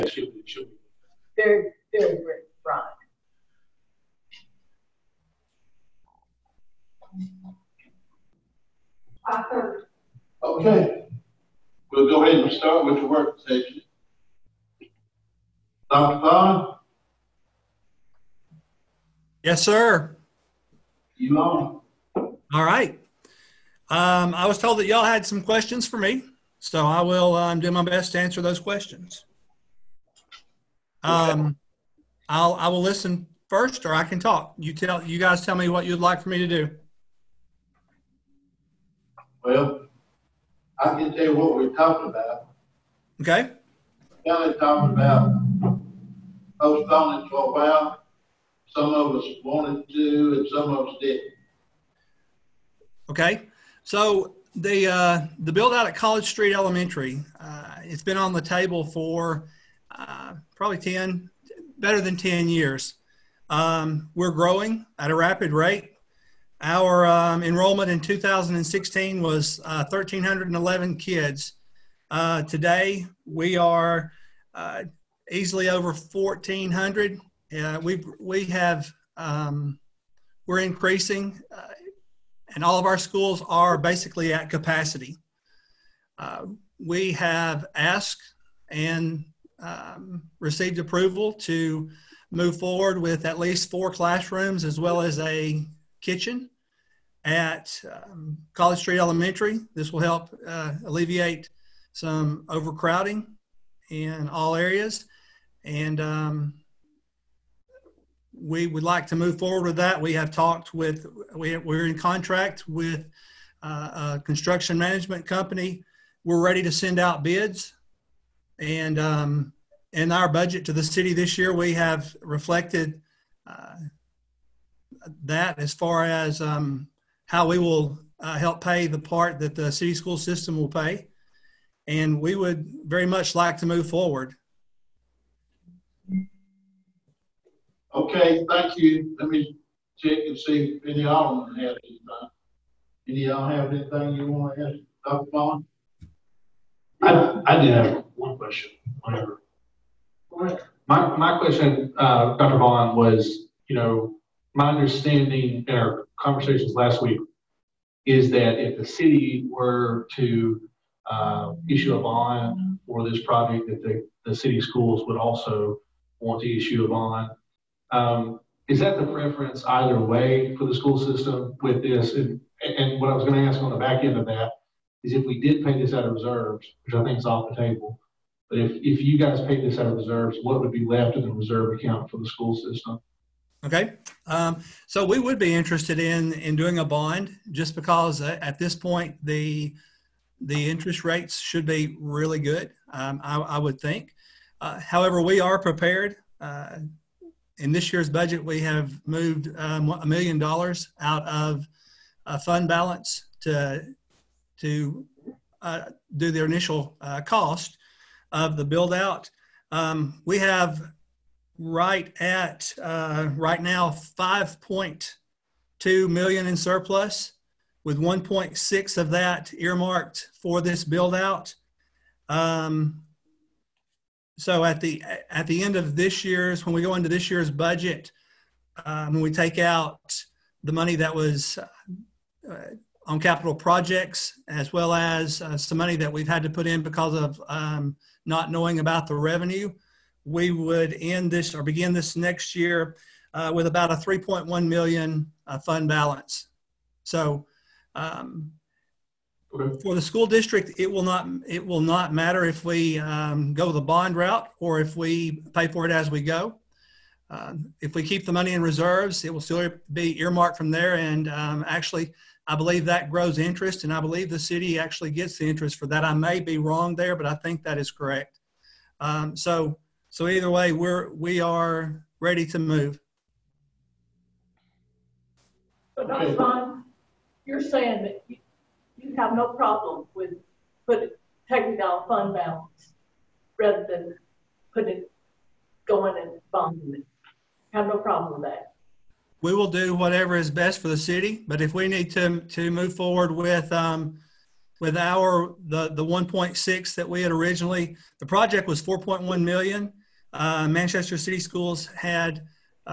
She'll be. Very, very great, right. Okay. We'll go ahead and start with the work session. Dr. Vaughn? Yes, sir. You on? All right. I was told that y'all had some questions for me, so I will do my best to answer those questions. I will listen first, or I can talk. You guys tell me what you'd like for me to do. Well, I can tell you what we're talking about. Okay. Kelly talking about postponing for a while. Some of us wanted to, and some of us didn't. Okay. So the build out at College Street Elementary, it's been on the table for probably better than 10 years. We're growing at a rapid rate. Our enrollment in 2016 was 1,311 kids. Today, we are easily over 1,400. We're increasing, and all of our schools are basically at capacity. We have asked and received approval to move forward with at least 4 classrooms as well as a kitchen at College Street Elementary. This will help alleviate some overcrowding in all areas. And we would like to move forward with that. We have talked with, we're in contract with a construction management company. We're ready to send out bids. And in our budget to the city this year, we have reflected that as far as how we will help pay the part that the city school system will pay. And we would very much like to move forward. Okay, thank you. Let me check and see if any of y'all have anything. Any of y'all have anything you want to ask Dr. Vaughn? I did have one question, whatever. My question, Dr. Vaughn, was, my understanding in our conversations last week is that if the city were to issue a bond for this project, that the city schools would also want to issue a bond. Is that the preference either way for the school system with this? And what I was going to ask on the back end of that is if we did pay this out of reserves, which I think is off the table, but if you guys paid this out of reserves, what would be left in the reserve account for the school system? Okay. So we would be interested in doing a bond just because at this point, the interest rates should be really good, I would think. However, we are prepared. In this year's budget, we have moved $1 million out of fund balance to do the initial cost of the build out. We have right now $5.2 million in surplus, with 1.6 of that earmarked for this build out. So at the end of this year's, when we go into this year's budget, when we take out the money that was on capital projects, as well as some money that we've had to put in because of not knowing about the revenue, we would end this or begin this next year with about a 3.1 million fund balance. So for the school district, it will not matter if we go the bond route or if we pay for it as we go. If we keep the money in reserves, it will still be earmarked from there. And actually, I believe that grows interest, and I believe the city actually gets the interest for that. I may be wrong there, but I think that is correct. So either way, we are ready to move. But Dr. Vaughn, you're saying that you have no problem with taking down fund balance rather than going and bonding it. Have no problem with that. We will do whatever is best for the city, but if we need to move forward with with the 1.6 that we had originally. The project was 4.1 million. Manchester City Schools had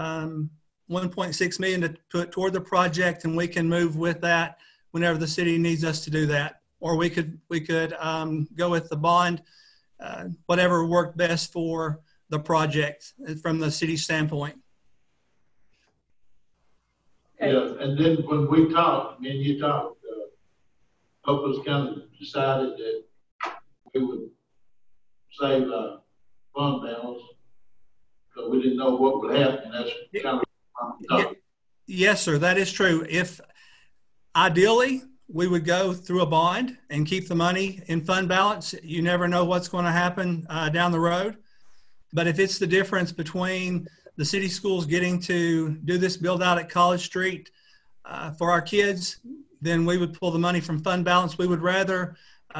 1.6 million to put toward the project, and we can move with that whenever the city needs us to do that. Or we could go with the bond, whatever worked best for the project from the city standpoint. Okay. Yeah, and then when we talked, me and you talked, both of us kind of decided that we would save fund balance, because we didn't know what would happen. That's kind of Yes, sir, that is true. If ideally we would go through a bond and keep the money in fund balance, you never know what's going to happen down the road. But if it's the difference between the city schools getting to do this build out at College Street for our kids, then we would pull the money from fund balance. We would rather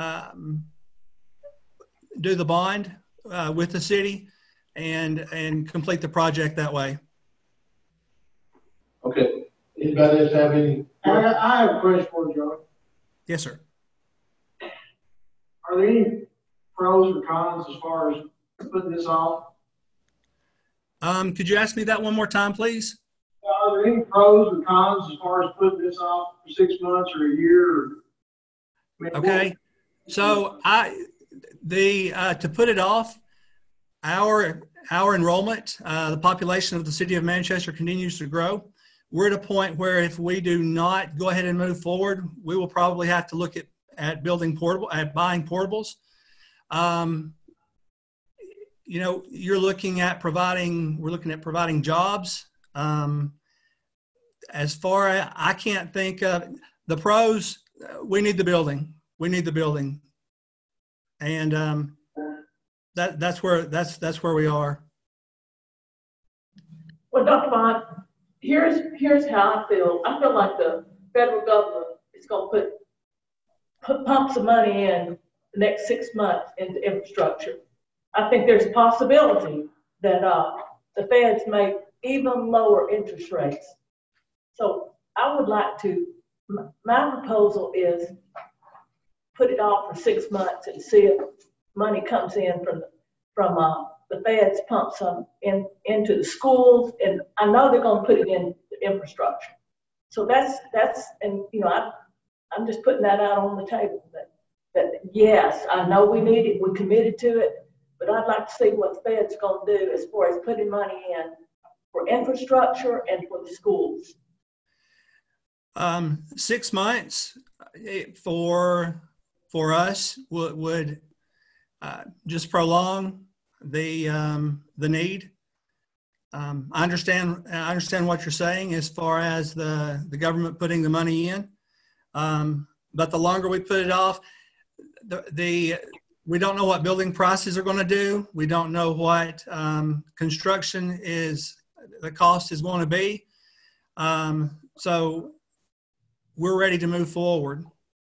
do the bond with the city and complete the project that way. okay. Anybody else have any? I have a question for you, Joey. Yes, sir. Are there any pros or cons as far as putting this off? Could you ask me that one more time, please? Are there any pros or cons as far as putting this off for 6 months or a year? Okay. So to put it off, our enrollment, the population of the city of Manchester continues to grow. We're at a point where if we do not go ahead and move forward, we will probably have to look at buying portables. You know, we're looking at providing jobs. As far as I can't think of the pros, we need the building. And that's where we are. Well, Dr. Bond, here's how I feel. I feel like the federal government is going to pump some money in the next 6 months into infrastructure. I think there's a possibility that the feds make even lower interest rates. So I would like to, my proposal is put it off for 6 months and see if money comes in from the feds, pump some into the schools, and I know they're going to put it in the infrastructure. So that's and you know I'm just putting that out on the table that yes, I know we need it, we're committed to it, but I'd like to see what the Fed's going to do as far as putting money in for infrastructure and for the schools. 6 months for us would just prolong the need. I understand what you're saying as far as the government putting the money in, but the longer we put it off, we don't know what building prices are going to do. We don't know what construction the cost is going to be. So we're ready to move forward.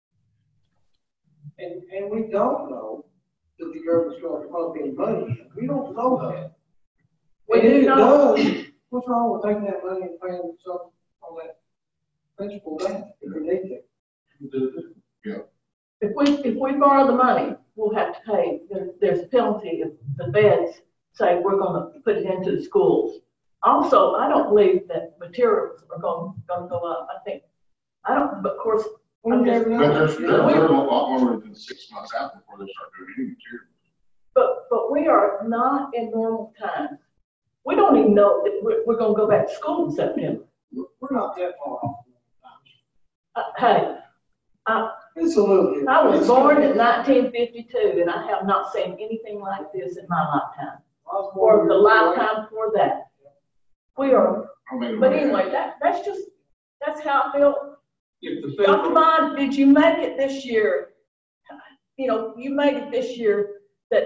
And we don't know that the government's going to pump any money. We don't know that. We do know. What's wrong with taking that money and paying some on that principal bank if we need to? Yeah. If we borrow the money, we'll have to pay. There's a penalty if the feds say we're going to put it into the schools. Also, I don't believe that materials are going to go up. But of course, We never know. But they're a lot more than 6 months out before they start doing any material. But we are not in normal times. We don't even know that we're going to go back to school in September. We're not that far off. Hey, It's a little bit. I was born in 1952, and I have not seen anything like this in my lifetime, or the lifetime before that. We are, but anyway, that's how I feel. If the Dr. federal, Bond, did you make it this year? You know, you made it this year that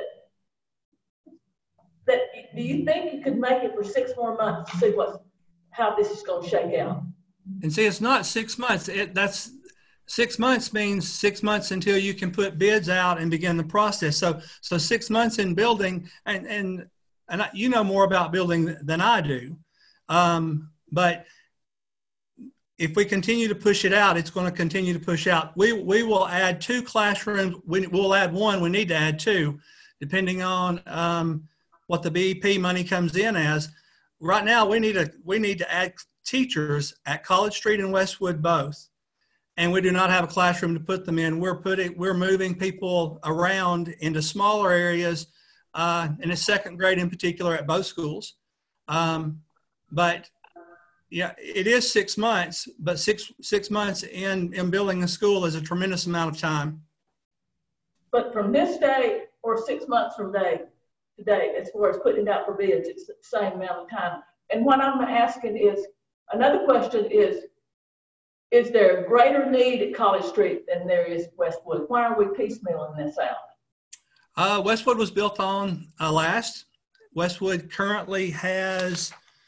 do you think you could make it for 6 more months to see how this is going to shake out? And see, it's not 6 months. That's 6 months means 6 months until you can put bids out and begin the process. So 6 months in building, and you know more about building than I do. But if we continue to push it out, it's going to continue to push out. We will add 2 classrooms. We'll add 1. We need to add 2, depending on what the BEP money comes in as. Right now, we need to add teachers at College Street and Westwood both, and we do not have a classroom to put them in. We're moving people around into smaller areas, in the 2nd grade in particular at both schools. But yeah, it is 6 months, but six months in building a school is a tremendous amount of time. But from this day or 6 months from today, as far as putting it out for bids, it's the same amount of time. And what I'm asking is, another question is there a greater need at College Street than there is Westwood? Why are we piecemealing this out? Westwood was built on last. Westwood currently has,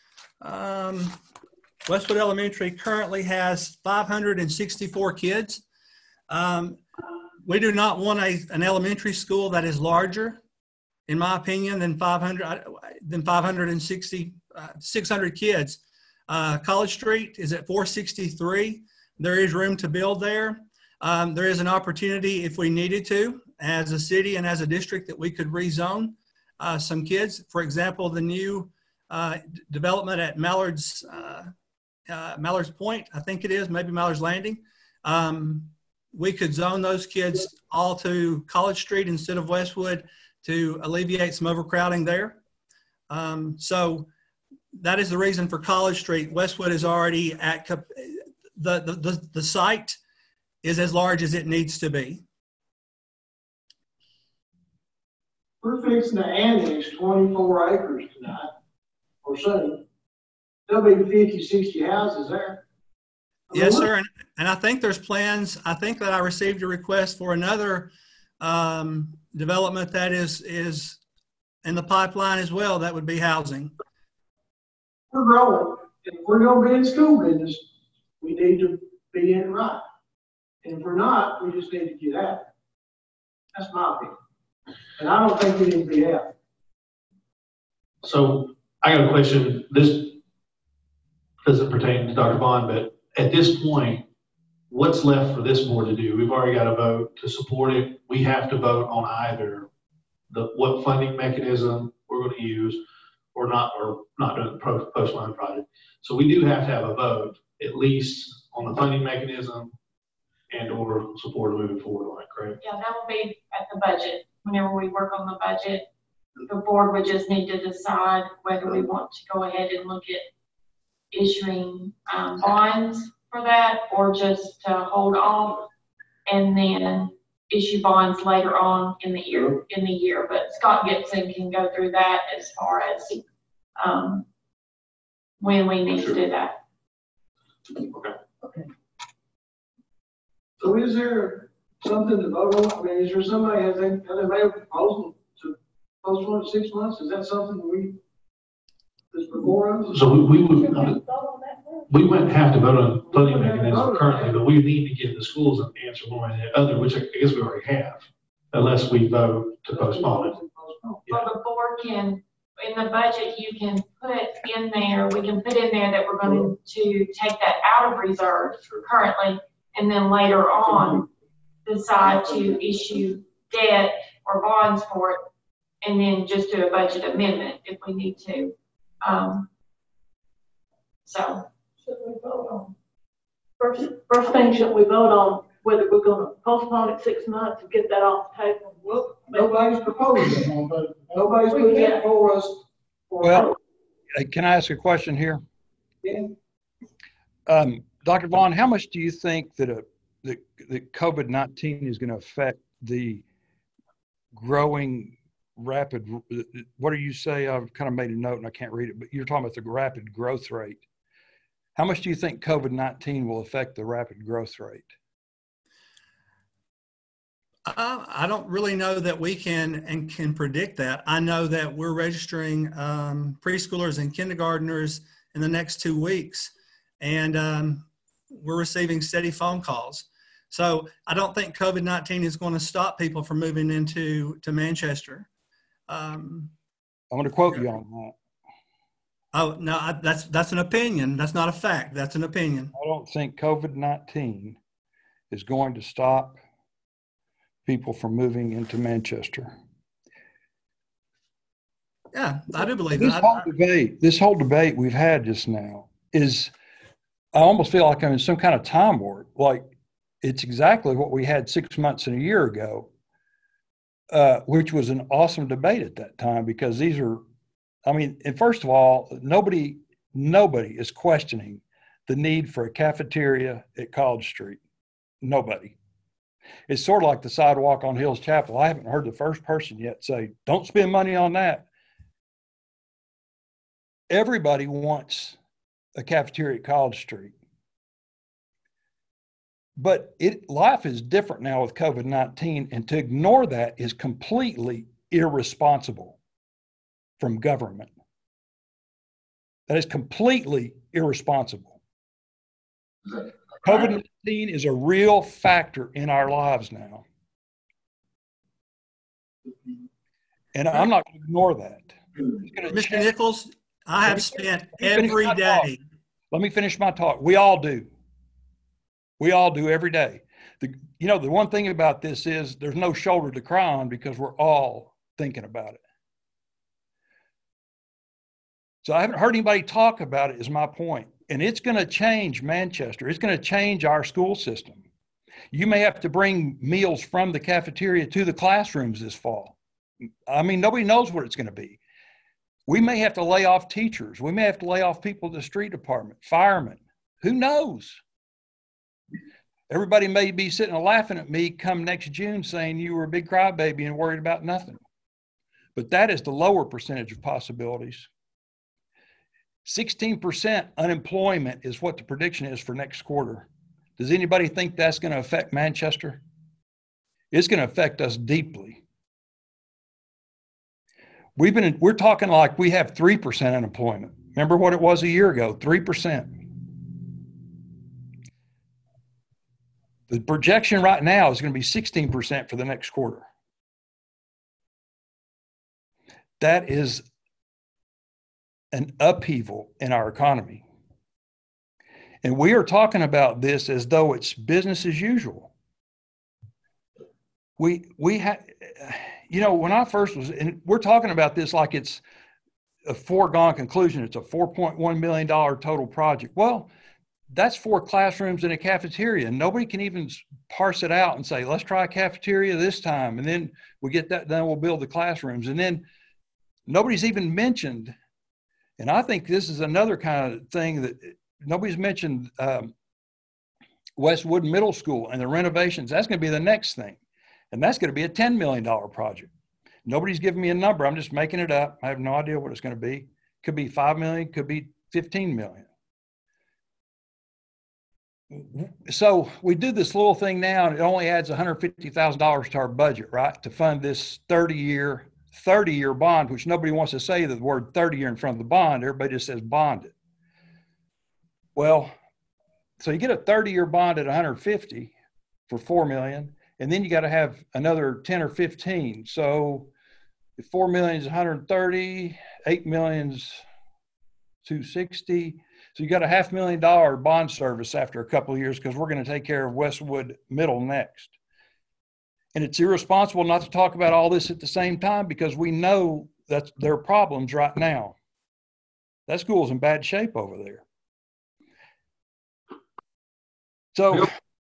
Westwood Elementary currently has 564 kids. We do not want an elementary school that is larger, in my opinion, than 600 kids. College Street is at 463. There is room to build there. There is an opportunity, if we needed to, as a city and as a district, that we could rezone some kids. For example, the new development at Mallard's Point, I think it is, maybe Mallard's Landing. We could zone those kids all to College Street instead of Westwood to alleviate some overcrowding there. So that is the reason for College Street. Westwood is already at, the site is as large as it needs to be. We're fixing to annex 24 acres tonight, or so. There'll be 50, 60 houses there. Yes, sir. And I think there's plans. I think that I received a request for another development that is in the pipeline as well. That would be housing. We're growing. If we're going to be in school business, we need to be in it right. And if we're not, we just need to get out. That's my opinion. And I don't think we need to be out. So I got a question. This doesn't pertain to Dr. Bond, but at this point, what's left for this board to do? We've already got a vote to support it. We have to vote on either what funding mechanism we're going to use or not doing the post-line project. So we do have to have a vote, at least on the funding mechanism and or support moving forward on it, correct? Yeah, that will be at the budget. Whenever we work on the budget, the board would just need to decide whether we want to go ahead and look at issuing bonds for that, or just to hold off and then issue bonds later on in the year. But Scott Gibson can go through that as far as when we need to do that. Okay. So is there something to vote on? I mean, is there somebody have they made a proposal to postpone it 6 months? Is that something that's before us? So we wouldn't have to vote on funding mechanism currently, but we need to give the schools an answer one way or the other, which I guess we already have, unless we vote to postpone it. Well, the board can, in the budget, you can put in there, we can put in there that we're going to take that out of reserve currently, and then later on decide to issue debt or bonds for it, and then just do a budget amendment if we need to. So. Should we vote on? First thing, should we vote on whether we're going to postpone it 6 months and get that off the table? Well, nobody's proposed it, but nobody's put that for us. Well, can I ask a question here? Yeah. Dr. Vaughn, how much do you think that that COVID-19 is going to affect the growing rapid, what do you say? I've kind of made a note and I can't read it, but you're talking about the rapid growth rate. How much do you think COVID-19 will affect the rapid growth rate? I don't really know that we can predict that. I know that we're registering preschoolers and kindergartners in the next 2 weeks, and we're receiving steady phone calls. So I don't think COVID-19 is going to stop people from moving to Manchester. I'm going to quote you on that. Oh, no, that's an opinion. That's not a fact. That's an opinion. I don't think COVID-19 is going to stop people from moving into Manchester. Yeah, I do believe This that. whole debate we've had just now is, I almost feel like I'm in some kind of time warp. Like it's exactly what we had 6 months and a year ago, which was an awesome debate at that time, because these are, I mean, and first of all, nobody is questioning the need for a cafeteria at College Street. Nobody. It's sort of like the sidewalk on Hills Chapel. I haven't heard the first person yet say, don't spend money on that. Everybody wants a cafeteria at College Street. But life is different now with COVID-19, and to ignore that is completely irresponsible from government. That is completely irresponsible. COVID-19 is a real factor in our lives now. And I'm not going to ignore that. Mr. Nichols, I have spent every day. Let me finish my talk. We all do. We all do every day. The one thing about this is there's no shoulder to cry on, because we're all thinking about it. So I haven't heard anybody talk about it, is my point. And it's going to change Manchester. It's going to change our school system. You may have to bring meals from the cafeteria to the classrooms this fall. I mean, nobody knows what it's going to be. We may have to lay off teachers. We may have to lay off people in the street department, firemen. Who knows? Everybody may be sitting and laughing at me come next June saying you were a big crybaby and worried about nothing. But that is the lower percentage of possibilities. 16% unemployment is what the prediction is for next quarter. Does anybody think that's going to affect Manchester? It's going to affect us deeply. We're talking like we have 3% unemployment. Remember what it was a year ago, 3%. The projection right now is going to be 16% for the next quarter. That is an upheaval in our economy. And we are talking about this as though it's business as usual. We had, when I first was, and we're talking about this like it's a foregone conclusion. It's a $4.1 million total project. Well, that's 4 classrooms and a cafeteria. And nobody can even parse it out and say, let's try a cafeteria this time. And then we get that done, we'll build the classrooms. And then nobody's even mentioned, and I think this is another kind of thing that nobody's mentioned, Westwood Middle School and the renovations. That's going to be the next thing. And that's going to be a $10 million project. Nobody's giving me a number. I'm just making it up. I have no idea what it's going to be. Could be 5 million, could be 15 million. So we do this little thing now, and it only adds $150,000 to our budget, right, to fund this 30-year bond, which nobody wants to say the word 30-year in front of the bond. Everybody just says bonded. Well, so you get a 30-year bond at 150 for $4 million, and then you got to have another 10 or 15. So if 4 million is 130, 8 million is 260. So you got a $500,000 bond service after a couple of years, because we're going to take care of Westwood Middle next. And it's irresponsible not to talk about all this at the same time, because we know that there are problems right now. That school's in bad shape over there. So,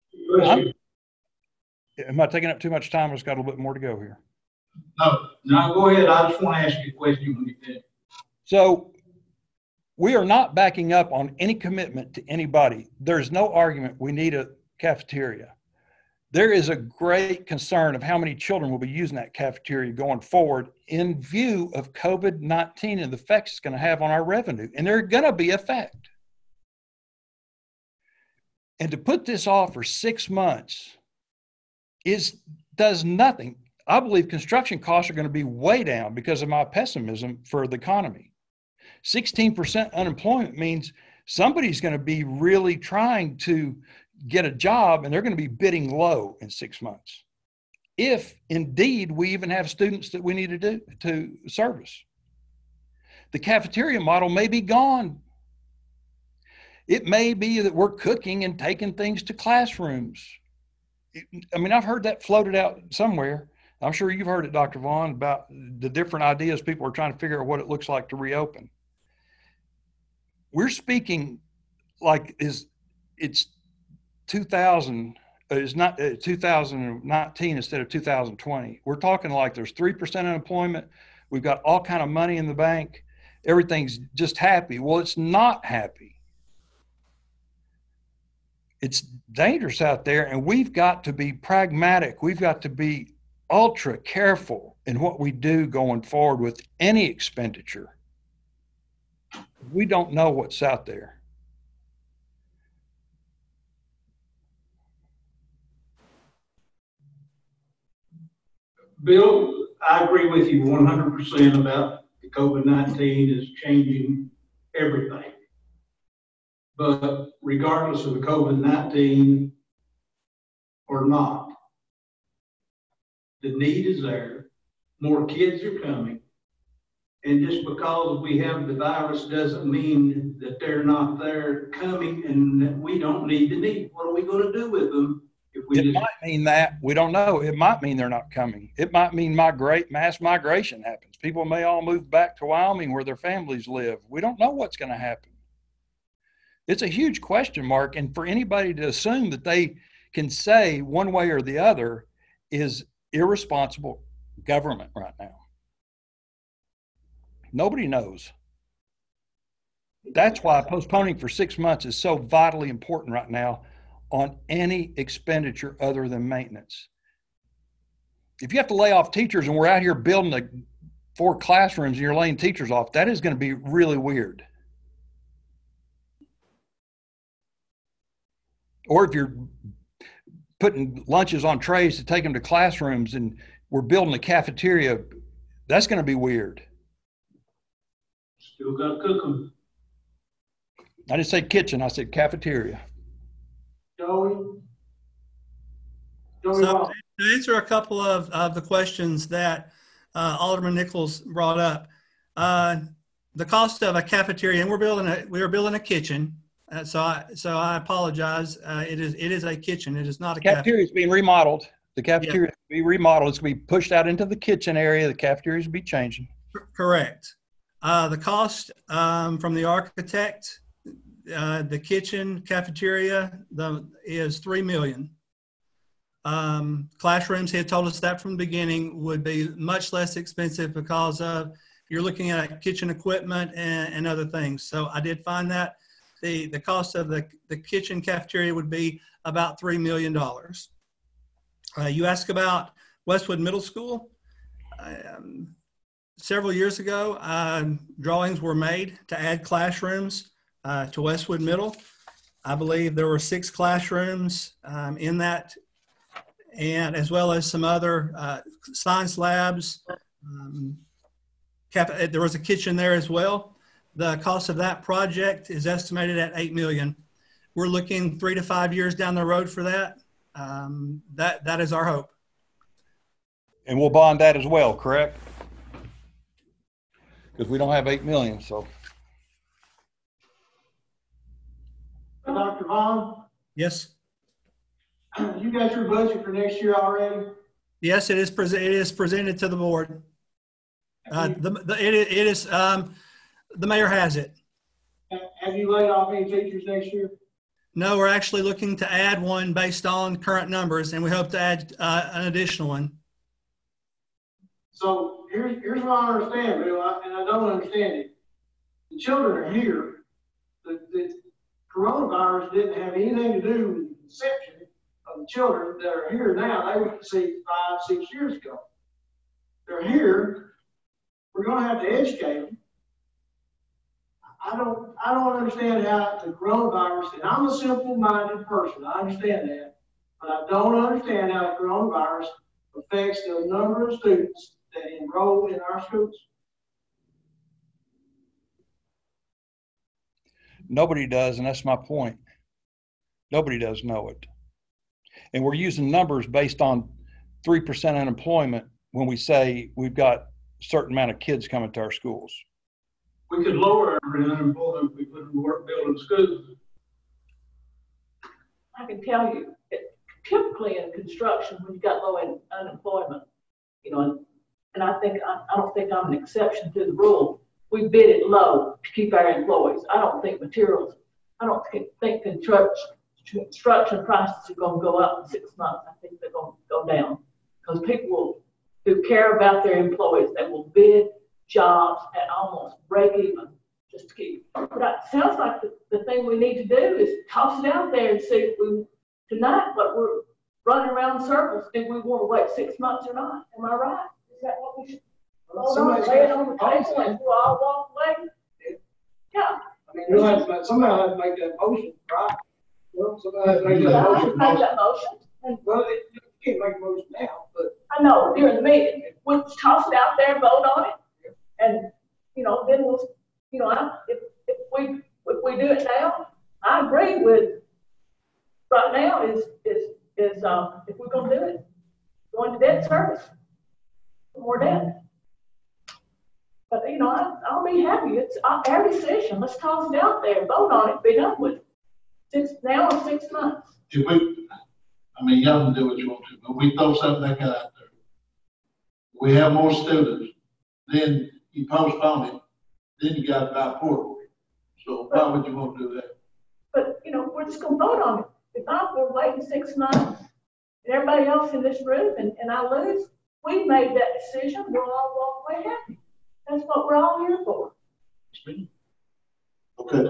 am I taking up too much time? I've just got a little bit more to go here. No, go ahead. I just want to ask you a question when you finish. So, we are not backing up on any commitment to anybody. There's no argument we need a cafeteria. There is a great concern of how many children will be using that cafeteria going forward in view of COVID-19 and the effects it's going to have on our revenue. And there are going to be effects. And to put this off for 6 months does nothing. I believe construction costs are going to be way down because of my pessimism for the economy. 16% unemployment means somebody's going to be really trying to get a job, and they're going to be bidding low in 6 months. If indeed we even have students that we need to service. The cafeteria model may be gone. It may be that we're cooking and taking things to classrooms. I mean, I've heard that floated out somewhere. I'm sure you've heard it, Dr. Vaughn, about the different ideas people are trying to figure out what it looks like to reopen. We're speaking like it's 2000, it's not 2019 instead of 2020. We're talking like there's 3% unemployment. We've got all kind of money in the bank. Everything's just happy. Well, it's not happy. It's dangerous out there, and we've got to be pragmatic. We've got to be ultra careful in what we do going forward with any expenditure. We don't know what's out there. Bill, I agree with you 100% about the COVID-19 is changing everything. But regardless of the COVID-19 or not, the need is there. More kids are coming. And just because we have the virus doesn't mean that they're not there coming and that we don't need the need. What are we going to do with them? It might mean that. We don't know. It might mean they're not coming. It might mean mass migration happens. People may all move back to Wyoming where their families live. We don't know what's going to happen. It's a huge question mark. And for anybody to assume that they can say one way or the other is irresponsible government right now. Nobody knows. That's why postponing for 6 months is so vitally important right now on any expenditure other than maintenance. If you have to lay off teachers and we're out here building 4 classrooms and you're laying teachers off, that is going to be really weird. Or if you're putting lunches on trays to take them to classrooms and we're building a cafeteria, that's going to be weird. Still got to cook them. I didn't say kitchen, I said cafeteria. Joey? So to answer a couple of the questions that Alderman Nichols brought up, the cost of a cafeteria, and we are building a kitchen. So I apologize. It is a kitchen. It is not a cafeteria. Is being remodeled. The cafeteria Yeah. is be remodeled. It's going to be pushed out into the kitchen area. The cafeteria will be changing. Correct. The cost from the architect, the kitchen cafeteria, is $3 million. Classrooms, he had told us that from the beginning, would be much less expensive because of you're looking at kitchen equipment and other things. So I did find that the cost of the kitchen cafeteria would be about $3 million. You asked about Westwood Middle School. Several years ago, drawings were made to add classrooms to Westwood Middle. I believe there were 6 classrooms in that, and as well as some other science labs. There was a kitchen there as well. The cost of that project is estimated at $8 million. We're looking 3 to 5 years down the road for that. That is our hope. And we'll bond that as well, correct? Because we don't have $8 million, so. Dr. Vaughn, Yes. you got your budget for next year already? Yes, it is presented to the board. The mayor has it. Have you laid off any teachers next year? No, we're actually looking to add one based on current numbers, and we hope to add an additional one. So here's what I understand, Bill, and I don't understand it. The children are here. The coronavirus didn't have anything to do with the conception of the children that are here now. They were conceived 5, 6 years ago. They're here. We're going to have to educate them. I don't understand how the coronavirus, and I'm a simple-minded person, I understand that, but I don't understand how the coronavirus affects the number of students that enroll in our schools. Nobody does, and that's my point. Nobody does know it. And we're using numbers based on 3% unemployment when we say we've got a certain amount of kids coming to our schools. We could lower our unemployment if we put in work building schools. I can tell you, typically in construction, when you got low unemployment, you know, and I don't think I'm an exception to the rule. We bid it low to keep our employees. I don't think construction prices are going to go up in 6 months. I think they're going to go down because people who care about their employees, they will bid jobs at almost break even just to keep. But it sounds like the thing we need to do is toss it out there and see if we tonight, but we're running around in circles. If we want to wait 6 months or not, am I right? Is that what we should? Hold on, lay it on the table and we'll all walk away. Yeah. I mean, you'll have to, somebody has to make that motion, right? Well, somebody has to make that motion. Make that motion. Well, you can't make a motion now, but. I know, during the meeting, we'll toss it out there, vote on it. And, you know, then we'll, you know, if we do it now, I agree with, right now is if we're gonna do it, going to debt service, more debt. But, you know, I'll be happy. It's our decision. Let's toss it out there, vote on it, be done with it. Now or 6 months. If we, I mean, y'all can do what you want to, but we throw something like that out there. We have more students, then you postpone it, then you got to buy portable. So why would you want to do that? But, you know, we're just going to vote on it. If we're waiting 6 months and everybody else in this room and I lose, we made that decision. We'll all walk away happy. That's what we're all here for. Okay.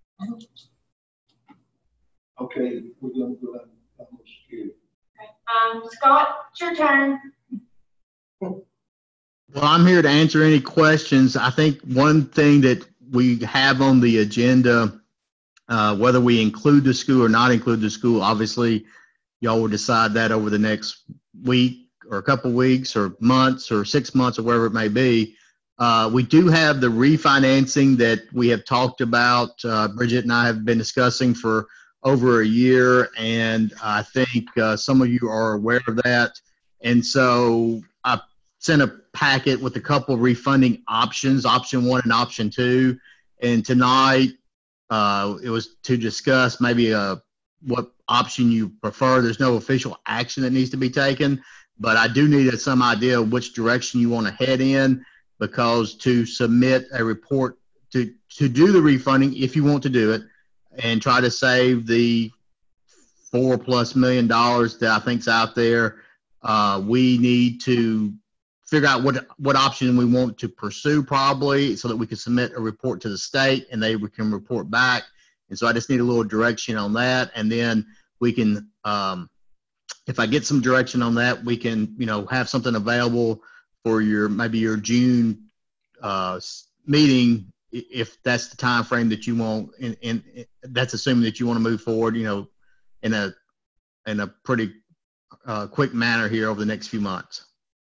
Okay, we're going to go ahead and security. Scott, it's your turn. Well, I'm here to answer any questions. I think one thing that we have on the agenda, whether we include the school or not include the school, obviously y'all will decide that over the next week or a couple weeks or months or 6 months or wherever it may be. We do have the refinancing that we have talked about. Bridget and I have been discussing for over a year, and I think some of you are aware of that. And so I sent a packet with a couple of refunding options, option 1 and option 2. And tonight it was to discuss maybe what option you prefer. There's no official action that needs to be taken, but I do need some idea of which direction you want to head in, because to submit a report to do the refunding, if you want to do it, and try to save the $4+ million that I think's out there, we need to figure out what option we want to pursue, probably, so that we can submit a report to the state and they can report back. And so I just need a little direction on that, and then we can, if I get some direction on that, we can, you know, have something available for maybe your June meeting, if that's the time frame that you want, and that's assuming that you want to move forward, you know, in a pretty quick manner here over the next few months.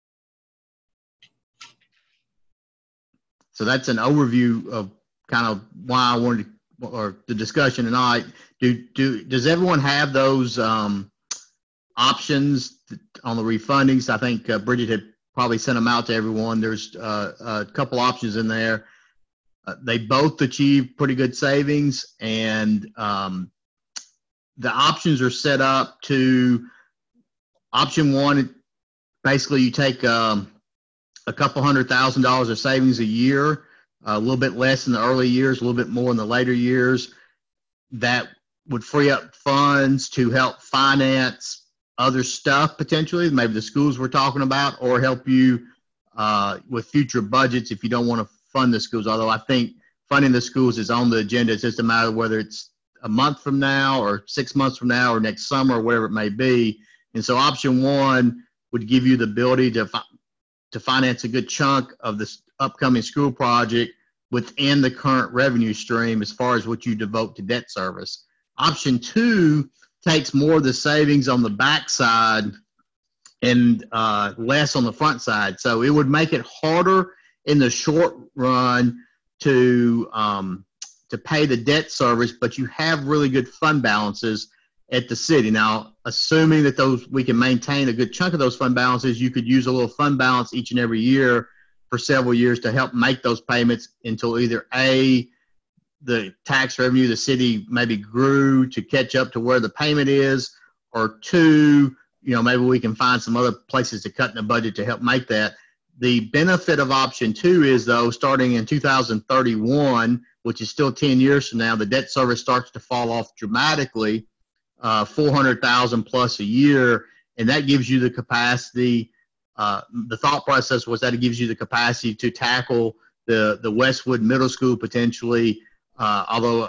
So that's an overview of kind of why I wanted to, or the discussion tonight. Does everyone have those options on the refundings? I think Bridget had probably sent them out to everyone. There's a couple options in there. They both achieve pretty good savings, and the options are set up to option 1. Basically, you take a couple $100,000 of savings a year, a little bit less in the early years, a little bit more in the later years. That would free up funds to help finance other stuff, potentially, maybe the schools we're talking about, or help you with future budgets if you don't want to fund the schools. Although I think funding the schools is on the agenda. It's just a matter of whether it's a month from now or 6 months from now or next summer or whatever it may be. And so option 1 would give you the ability to finance a good chunk of this upcoming school project within the current revenue stream as far as what you devote to debt service. Option 2 takes more of the savings on the back side and less on the front side. So it would make it harder in the short run to pay the debt service, but you have really good fund balances at the city. Now, assuming that we can maintain a good chunk of those fund balances, you could use a little fund balance each and every year for several years to help make those payments until either A, the tax revenue the city maybe grew to catch up to where the payment is, or two, maybe we can find some other places to cut in the budget to help make that. The benefit of option two is, though, starting in 2031, which is still 10 years from now, the debt service starts to fall off dramatically, 400,000 plus a year, and that gives you the capacity. The thought process was that it gives you the capacity to tackle the Westwood Middle School potentially, although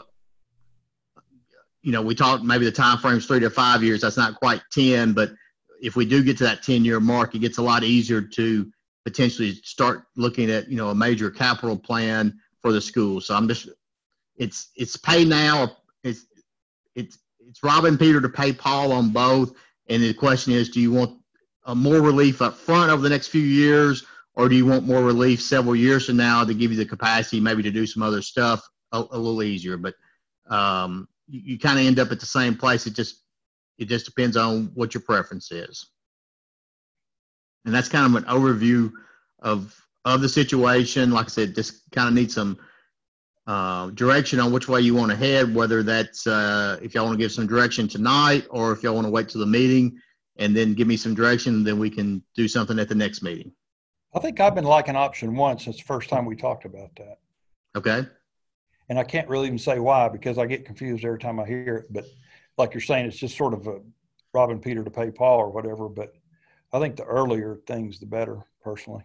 we talked maybe the time frame is 3 to 5 years. That's not quite 10, but if we do get to that 10-year mark, it gets a lot easier to potentially start looking at a major capital plan for the school. So it's pay now. It's robbing Peter to pay Paul on both. And the question is, do you want more relief up front over the next few years, or do you want more relief several years from now to give you the capacity maybe to do some other stuff a little easier? But you kind of end up at the same place. It just depends on what your preference is. And that's kind of an overview of the situation. Like I said, just kind of need some direction on which way you want to head, whether that's if y'all want to give some direction tonight, or if y'all want to wait till the meeting and then give me some direction, then we can do something at the next meeting. I think I've been liking option one since the first time we talked about that. Okay. And I can't really even say why, because I get confused every time I hear it. But like you're saying, it's just sort of a robbing Peter to pay Paul or whatever. But I think the earlier things, the better, personally.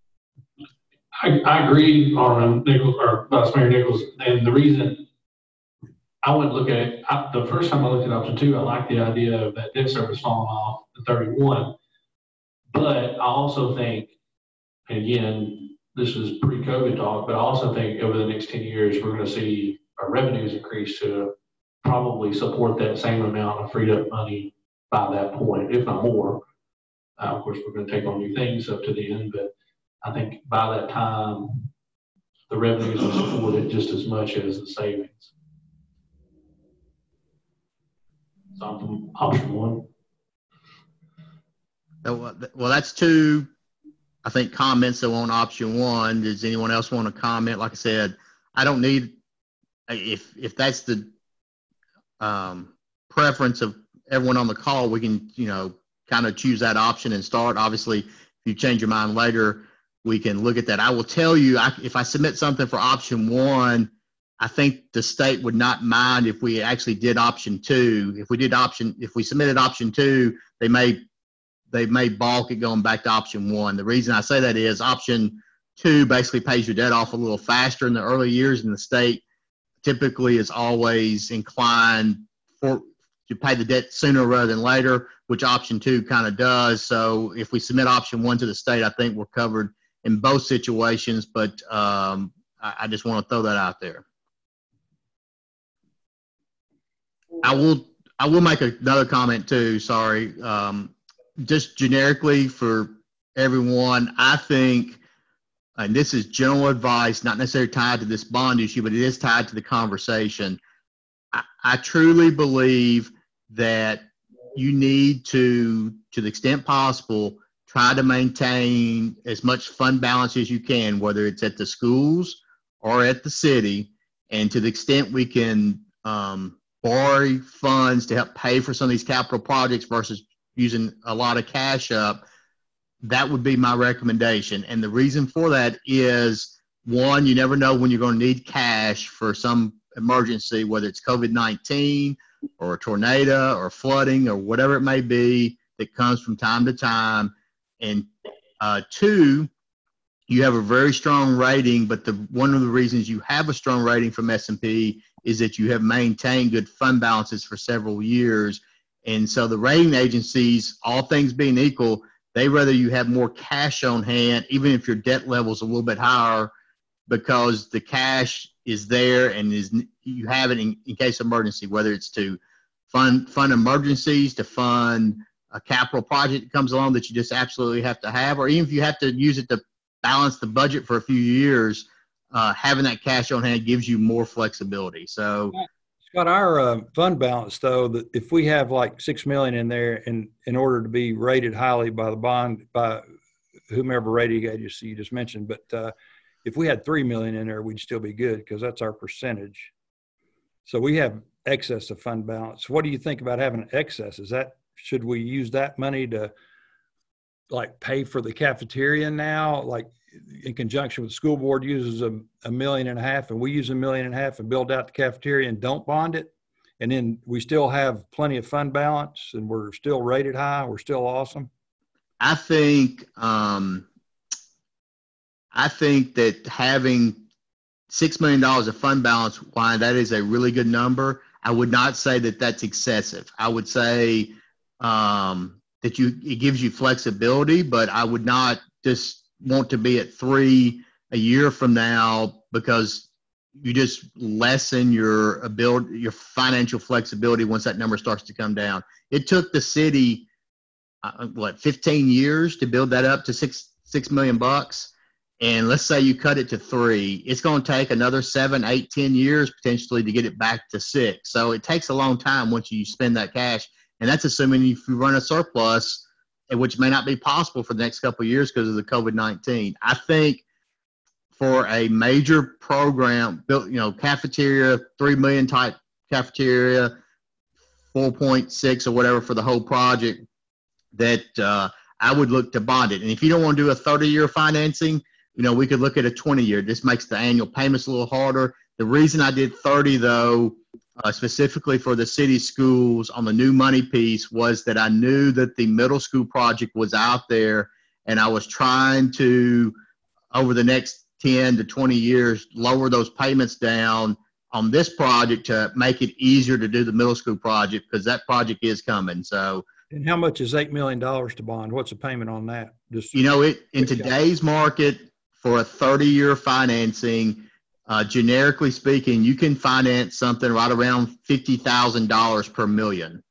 I agree on Nichols, or Vice Mayor Nichols, and the reason I wouldn't look at it, the first time I looked at option two, I liked the idea of that debt service falling off to 31. But I also think, and again, this is pre-COVID talk, but I also think over the next 10 years, we're going to see our revenues increase to probably support that same amount of freed up money by that point, if not more. Of course, we're going to take on new things up to the end, but I think by that time, the revenues will support it just as much as the savings. So I'm option one. Well, that's two, I think, comments on option one. Does anyone else want to comment? Like I said, I don't need, if that's the preference of everyone on the call, we can, kind of choose that option and start. Obviously, if you change your mind later, we can look at that. I will tell you, if I submit something for option one, I think the state would not mind if we actually did option two. If we submitted option two, they may balk at going back to option one. The reason I say that is option two basically pays your debt off a little faster in the early years, and the state typically is always inclined to pay the debt sooner rather than later, which option two kind of does. So if we submit option one to the state, I think we're covered in both situations, but I just want to throw that out there. I will make another comment too, sorry. Just generically for everyone, I think, and this is general advice, not necessarily tied to this bond issue, but it is tied to the conversation. I truly believe that you need to the extent possible, try to maintain as much fund balance as you can, whether it's at the schools or at the city. And to the extent we can borrow funds to help pay for some of these capital projects versus using a lot of cash up, that would be my recommendation. And the reason for that is, one, you never know when you're going to need cash for some emergency, whether it's COVID-19 or a tornado or flooding or whatever it may be that comes from time to time. And two, you have a very strong rating, but one of the reasons you have a strong rating from S&P is that you have maintained good fund balances for several years. And so the rating agencies, all things being equal, they rather you have more cash on hand, even if your debt level is a little bit higher, because the cash is there and you have it in case of emergency, whether it's to fund emergencies, to fund a capital project that comes along that you just absolutely have to have, or even if you have to use it to balance the budget for a few years, having that cash on hand gives you more flexibility. So, Scott, our fund balance, though, that if we have like $6 million in there, and in order to be rated highly by the bond, by whomever rating agency you just mentioned, but if we had 3 million in there, we'd still be good because that's our percentage. So we have excess of fund balance. What do you think about having excess? Should we use that money to like pay for the cafeteria now, like in conjunction with the school board uses $1.5 million and we use $1.5 million and build out the cafeteria and don't bond it? And then we still have plenty of fund balance and we're still rated high. We're still awesome. I think that having $6 million of fund balance, why that is a really good number. I would not say that that's excessive. I would say that it gives you flexibility, but I would not just want to be at 3 a year from now because you just lessen your ability, your financial flexibility once that number starts to come down. It took the city 15 years to build that up to $6 million bucks. And let's say you cut it to 3, it's going to take another 7, 8, 10 years potentially to get it back to 6. So it takes a long time once you spend that cash. And that's assuming if you run a surplus, which may not be possible for the next couple of years because of the COVID-19. I think for a major program, built, cafeteria, 3 million type cafeteria, 4.6 or whatever for the whole project, that I would look to bond it. And if you don't want to do a 30-year financing, we could look at a 20-year. This makes the annual payments a little harder. The reason I did 30, though, specifically for the city schools on the new money piece, was that I knew that the middle school project was out there, and I was trying to, over the next 10 to 20 years, lower those payments down on this project to make it easier to do the middle school project because that project is coming. So. And how much is $8 million to bond? What's the payment on that? In today's market for a 30-year financing, generically speaking, you can finance something right around $50,000 per million.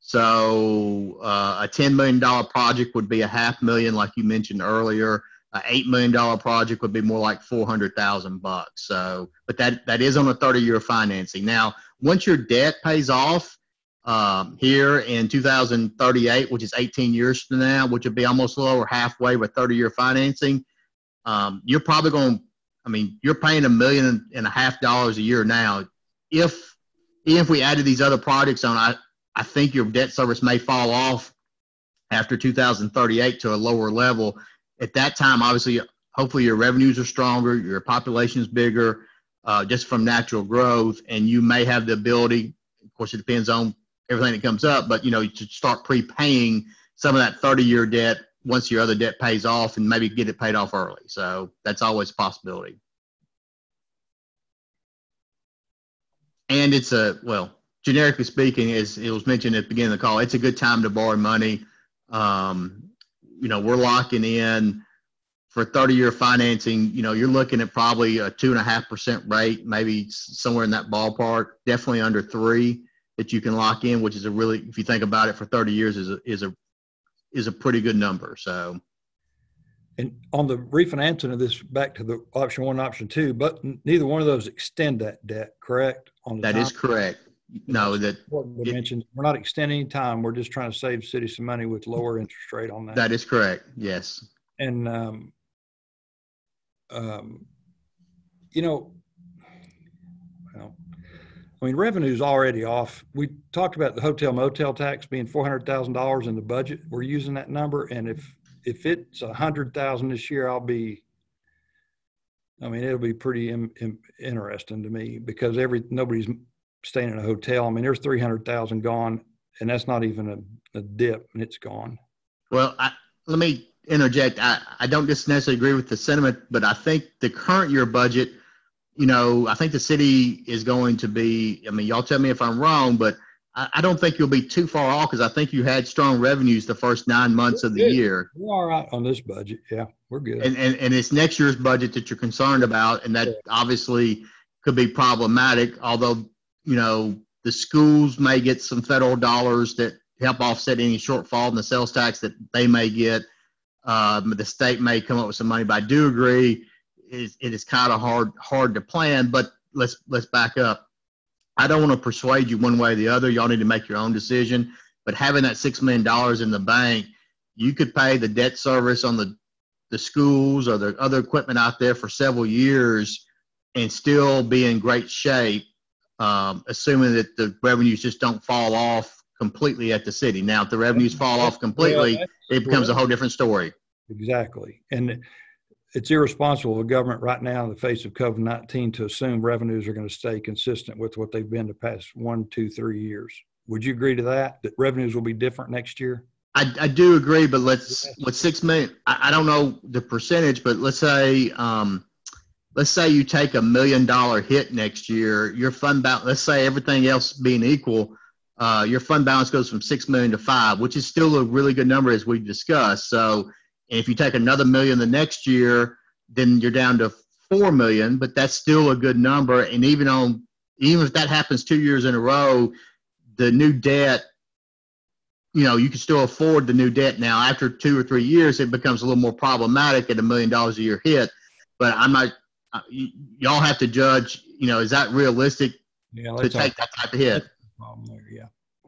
So a $10 million project would be $500,000, like you mentioned earlier. An $8 million project would be more like $400,000. So, but that is on a 30-year financing. Now, once your debt pays off, here in 2038, which is 18 years from now, which would be almost a little over halfway with 30-year financing, you're probably you're paying $1.5 million a year now. If we added these other projects on, I think your debt service may fall off after 2038 to a lower level. At that time, obviously, hopefully your revenues are stronger, your population is bigger, just from natural growth, and you may have the ability, of course, it depends on everything that comes up, but to start prepaying some of that 30-year debt once your other debt pays off and maybe get it paid off early. So that's always a possibility. And it's generically speaking, as it was mentioned at the beginning of the call, it's a good time to borrow money. We're locking in for 30-year financing. You're looking at probably a 2.5% rate, maybe somewhere in that ballpark, definitely under 3 that you can lock in, which is if you think about it, for 30 years is a pretty good number. So, and on the refinancing of this, back to the option 1 and option 2, but neither one of those extend that debt, correct? That is correct. No, mentioned, we're not extending any time. We're just trying to save the city some money with lower interest rate on that. That is correct. Yes. And, revenue's already off. We talked about the hotel motel tax being $400,000 in the budget. We're using that number. And if it's 100,000 this year, it'll be pretty interesting to me because nobody's staying in a hotel. There's 300,000 gone, and that's not even a dip, and it's gone. Well, let me interject. I don't just necessarily agree with the sentiment, but I think the current year budget, I think the city is going to be, y'all tell me if I'm wrong, but I don't think you'll be too far off because I think you had strong revenues the first 9 months of the year. We're all right on this budget. Yeah, we're good. And it's next year's budget that you're concerned about, and that obviously could be problematic, although, the schools may get some federal dollars that help offset any shortfall in the sales tax that they may get. The state may come up with some money, but I do agree it is kind of hard to plan. But let's back up. I don't want to persuade you one way or the other. Y'all need to make your own decision. But having that $6 million in the bank, you could pay the debt service on the the schools or the other equipment out there for several years and still be in great shape, assuming that the revenues just don't fall off completely at the city. Now, if the revenues fall off completely, it becomes a whole different story. Exactly. And it's irresponsible of the government right now in the face of COVID-19 to assume revenues are going to stay consistent with what they've been the past 1, 2, 3 years. Would you agree to that revenues will be different next year? I do agree, but with 6 million, I don't know the percentage, but let's say you take $1 million hit next year, your fund balance, let's say everything else being equal, your fund balance goes from 6 million to 5, which is still a really good number as we discussed. So if you take another $1 million the next year, then you're down to 4 million, but that's still a good number. And even if that happens 2 years in a row, the new debt, you can still afford the new debt. Now, after 2 or 3 years, it becomes a little more problematic at $1 million a year hit. But I'm not, y'all have to judge, is that realistic to take that type of hit? Problem there, yeah.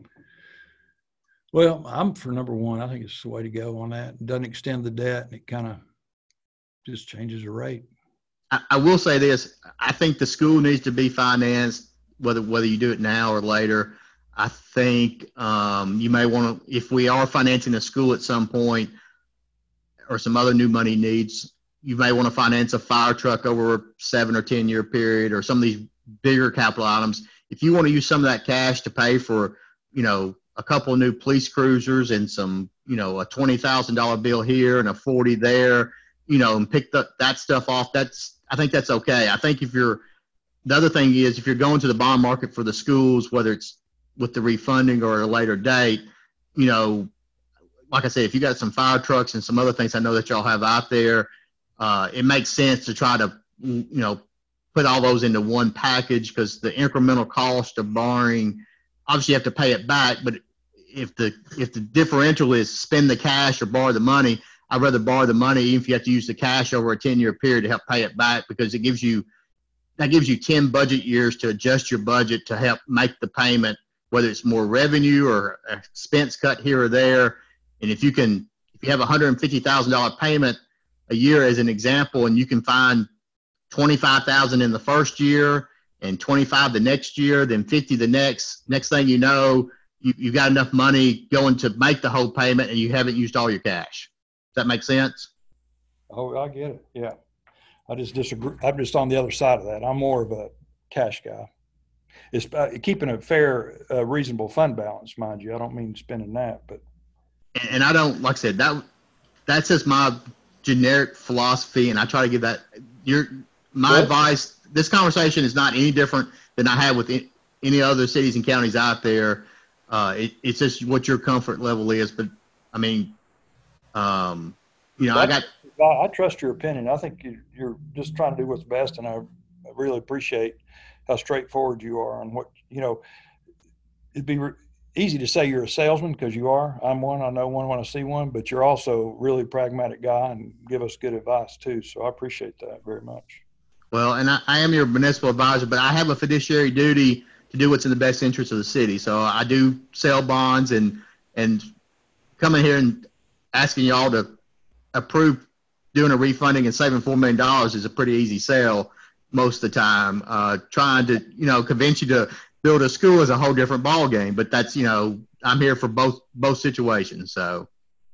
Well, I'm for number one. I think it's the way to go on that. It doesn't extend the debt, and it kind of just changes the rate. I will say this. I think the school needs to be financed, whether you do it now or later. I think you may want to, if we are financing a school at some point or some other new money needs, you may want to finance a fire truck over a 7 or 10 year period or some of these bigger capital items. If you want to use some of that cash to pay for, a couple of new police cruisers and some, a $20,000 bill here and a 40 there, and pick that stuff off, I think that's okay. I think the other thing is if you're going to the bond market for the schools, whether it's with the refunding or at a later date, like I said, if you got some fire trucks and some other things I know that y'all have out there, it makes sense to try to, put all those into one package because the incremental cost of borrowing, obviously you have to pay it back, but if the differential is spend the cash or borrow the money, I'd rather borrow the money even if you have to use the cash over a 10-year period to help pay it back because that gives you 10 budget years to adjust your budget to help make the payment, whether it's more revenue or expense cut here or there. And if you have a $150,000 payment a year as an example, and you can find $25,000 in the first year and 25 the next year, then 50 the next thing you know, you've got enough money going to make the whole payment and you haven't used all your cash. Does that make sense? Oh, I get it. Yeah. I just disagree. I'm just on the other side of that. I'm more of a cash guy. It's keeping a fair, reasonable fund balance, mind you. I don't mean spending that, but. And I don't, like I said, that's just my generic philosophy. And I try to give that my advice. This conversation is not any different than I have with any other cities and counties out there. It's just what your comfort level is. But I mean, I trust your opinion. I think you're just trying to do what's best. And I really appreciate how straightforward you are on what, it'd be easy to say you're a salesman because you are. I'm one. I know one when I see one, but you're also a really pragmatic guy and give us good advice too. So I appreciate that very much. Well, and I am your municipal advisor, but I have a fiduciary duty to do what's in the best interest of the city. So I do sell bonds and coming here and asking y'all to approve doing a refunding and saving $4 million is a pretty easy sell most of the time. Trying to, convince you to build a school is a whole different ball game, but that's, I'm here for both situations. So.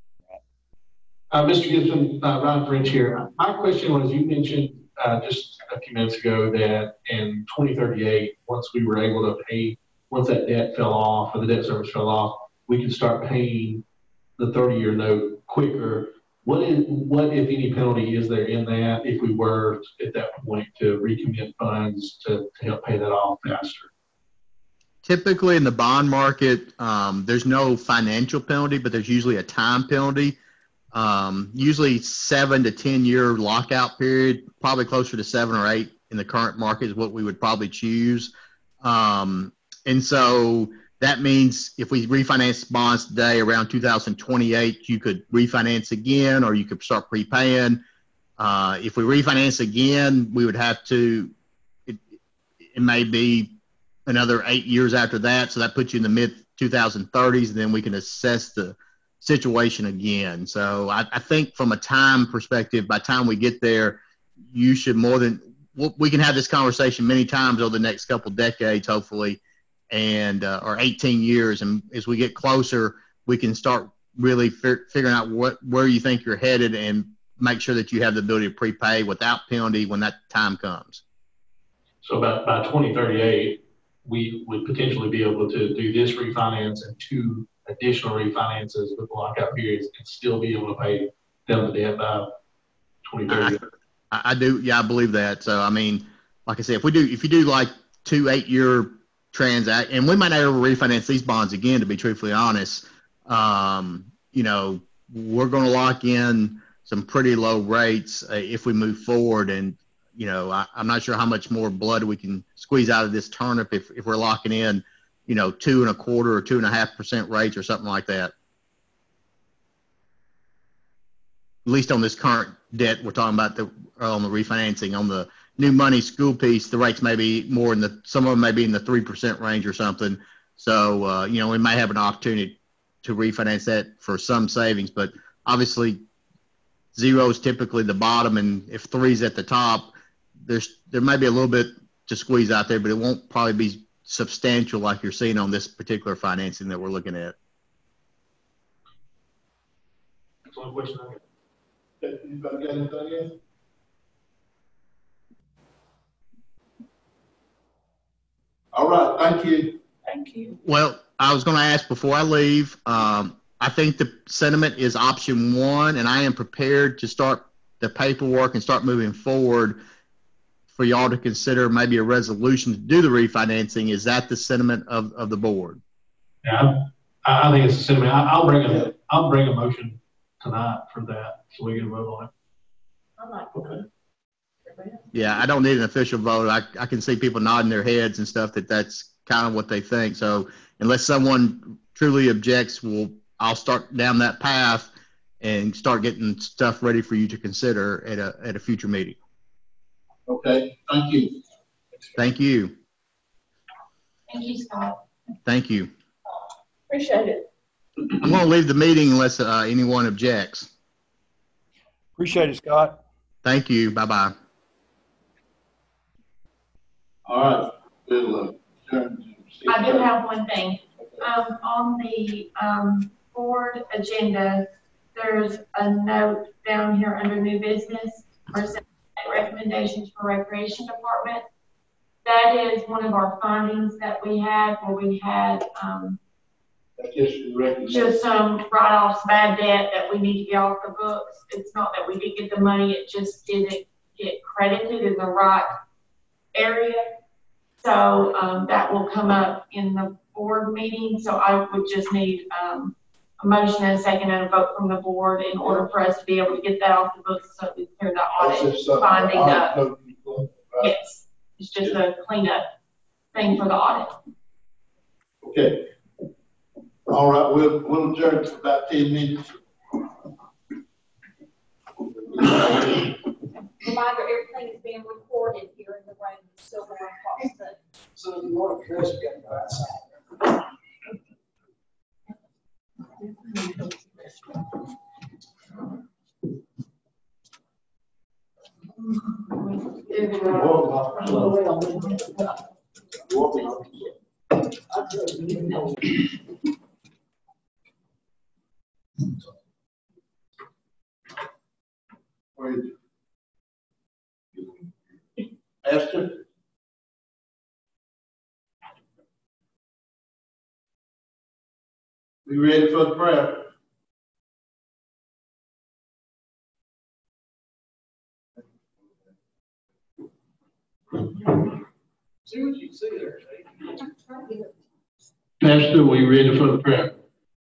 Mr. Gibson, Ron French here. My question was, you mentioned just a few minutes ago that in 2038, once we were able to pay, once that debt fell off or the debt service fell off, we could start paying the 30-year note quicker. What, if any, penalty is there in that if we were at that point to recommit funds to help pay that off faster? Typically in the bond market, there's no financial penalty, but there's usually a time penalty. Usually 7 to 10 year lockout period, probably closer to 7 or 8 in the current market is what we would probably choose. And so that means if we refinance bonds today around 2028, you could refinance again, or you could start prepaying. If we refinance again, we would have to, it may be another 8 years after that. So that puts you in the mid 2030s, and then we can assess the situation again. So I think from a time perspective, by the time we get there, you should we can have this conversation many times over the next couple decades, hopefully, and or 18 years. And as we get closer, we can start really figuring out where you think you're headed and make sure that you have the ability to prepay without penalty when that time comes. So by 2038, we would potentially be able to do this refinance and 2 additional refinances with lockout periods and still be able to pay down the debt by 2030. I do. Yeah, I believe that. So, I mean, like I said, if you do like 2 8-year transact, and we might not ever refinance these bonds again, to be truthfully honest, you know, we're going to lock in some pretty low rates if we move forward. And, you know, I'm not sure how much more blood we can squeeze out of this turnip if we're locking in, you know, 2.25% or 2.5% rates or something like that. At least on this current debt we're talking about on the refinancing. On the new money school piece, the rates may be more some of them may be in the 3% range or something. So, you know, we may have an opportunity to refinance that for some savings, but obviously 0 is typically the bottom, and if 3 is at the top, there may be a little bit to squeeze out there, but it won't probably be substantial like you're seeing on this particular financing that we're looking at. That's the only question I have. Anybody got anything else? All right, thank you. Thank you. Well, I was going to ask before I leave, I think the sentiment is option 1, and I am prepared to start the paperwork and start moving forward for y'all to consider maybe a resolution to do the refinancing. Is that the sentiment of the board? Yeah, I think it's a sentiment. I'll bring a motion tonight for that so we can vote on it. I like Okay. Yeah, I don't need an official vote. I can see people nodding their heads and stuff that's kind of what they think. So unless someone truly objects, I'll start down that path and start getting stuff ready for you to consider at a future meeting. Okay, thank you. Thank you. Thank you, Scott. Thank you. Appreciate it. I'm going to leave the meeting unless anyone objects. Appreciate it, Scott. Thank you. Bye-bye. All right, we'll turn to. I do have one thing. On the board agenda, there's a note down here under new business or recommendations for recreation department. That is one of our findings that we had where we had just some write-offs, bad debt that we need to get off the books. It's not that we didn't get the money, it just didn't get credited in the right area. So that will come up in the board meeting. So I would just need a motion and a second and a vote from the board in order for us to be able to get that off the books so we clear the audit finding up. Right. Yes, it's just a cleanup thing for the audit. Okay. All right, we'll adjourn for about 10 minutes. Reminder, everything is being recorded here in the room, so we're on Fox. So if you want to dress, you got to go outside. Where is it? Esther? We ready for the prayer? See what you see there, Jake. Pastor, we ready for the prayer?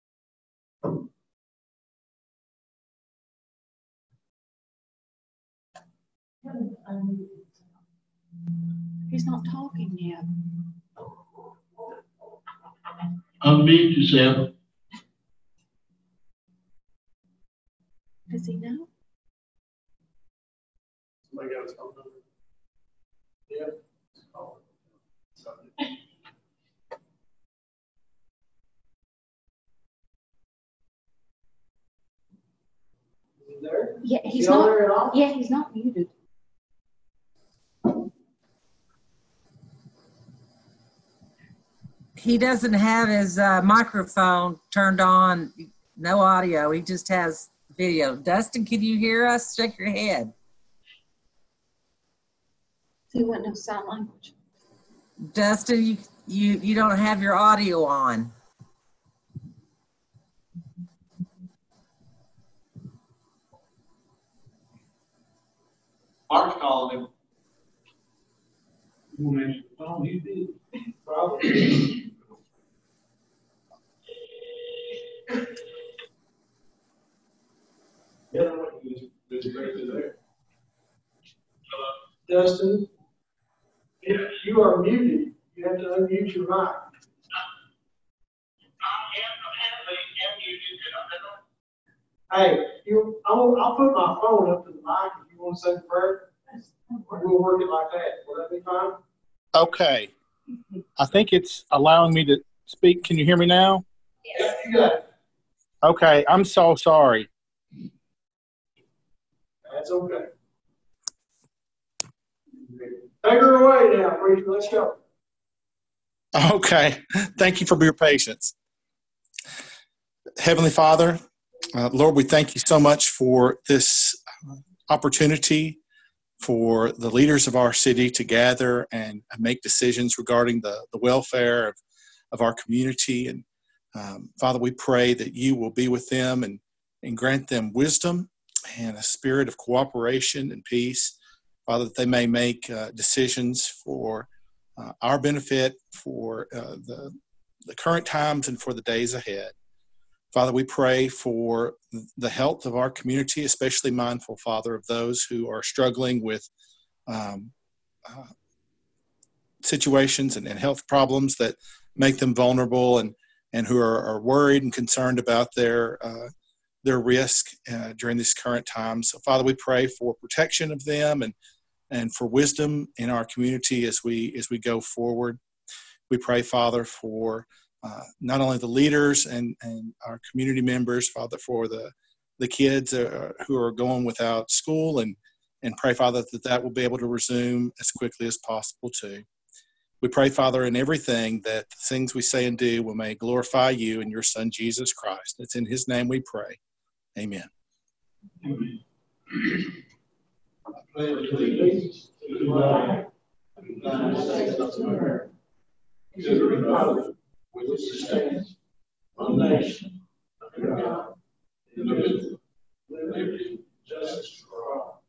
He's not talking yet. Unmute yourself. Does he know? Somebody got his phone number? Yeah. Oh. Yeah, Is he's he on not, there at all? yeah, he's not muted. He doesn't have his microphone turned on, no audio. He just has video. Dustin, can you hear us? Shake your head. He wouldn't know sign language. Dustin, you don't have your audio on. Mark's calling him. You want to answer the phone? He did. Probably. Dustin, if you are muted, you have to unmute your mic. Hey, I'll put my phone up to the mic if you want to say the prayer. We'll work it like that. Will that be fine? Okay. I think it's allowing me to speak. Can you hear me now? Yeah, you got it. Okay. I'm so sorry. That's okay. Take her away now, preacher. Let's go. Okay. Thank you for your patience. Heavenly Father, Lord, we thank you so much for this opportunity for the leaders of our city to gather and make decisions regarding the welfare of our community. And Father, we pray that you will be with them and grant them wisdom and a spirit of cooperation and peace. Father, that they may make decisions for our benefit, for the current times and for the days ahead. Father, we pray for the health of our community, especially mindful, Father, of those who are struggling with situations and health problems that make them vulnerable and who are worried and concerned about their risk during these current times. So, Father, we pray for protection of them and for wisdom in our community as we go forward. We pray, Father, for not only the leaders and our community members, Father, for the kids who are going without school, and pray, Father, that will be able to resume as quickly as possible too. We pray, Father, in everything that the things we say and do will may glorify you and your Son, Jesus Christ. It's in his name we pray. Amen. Amen. I pledge allegiance to the flag of the United States of America, to the republic which stands one nation under God, indivisible, with liberty and justice for all.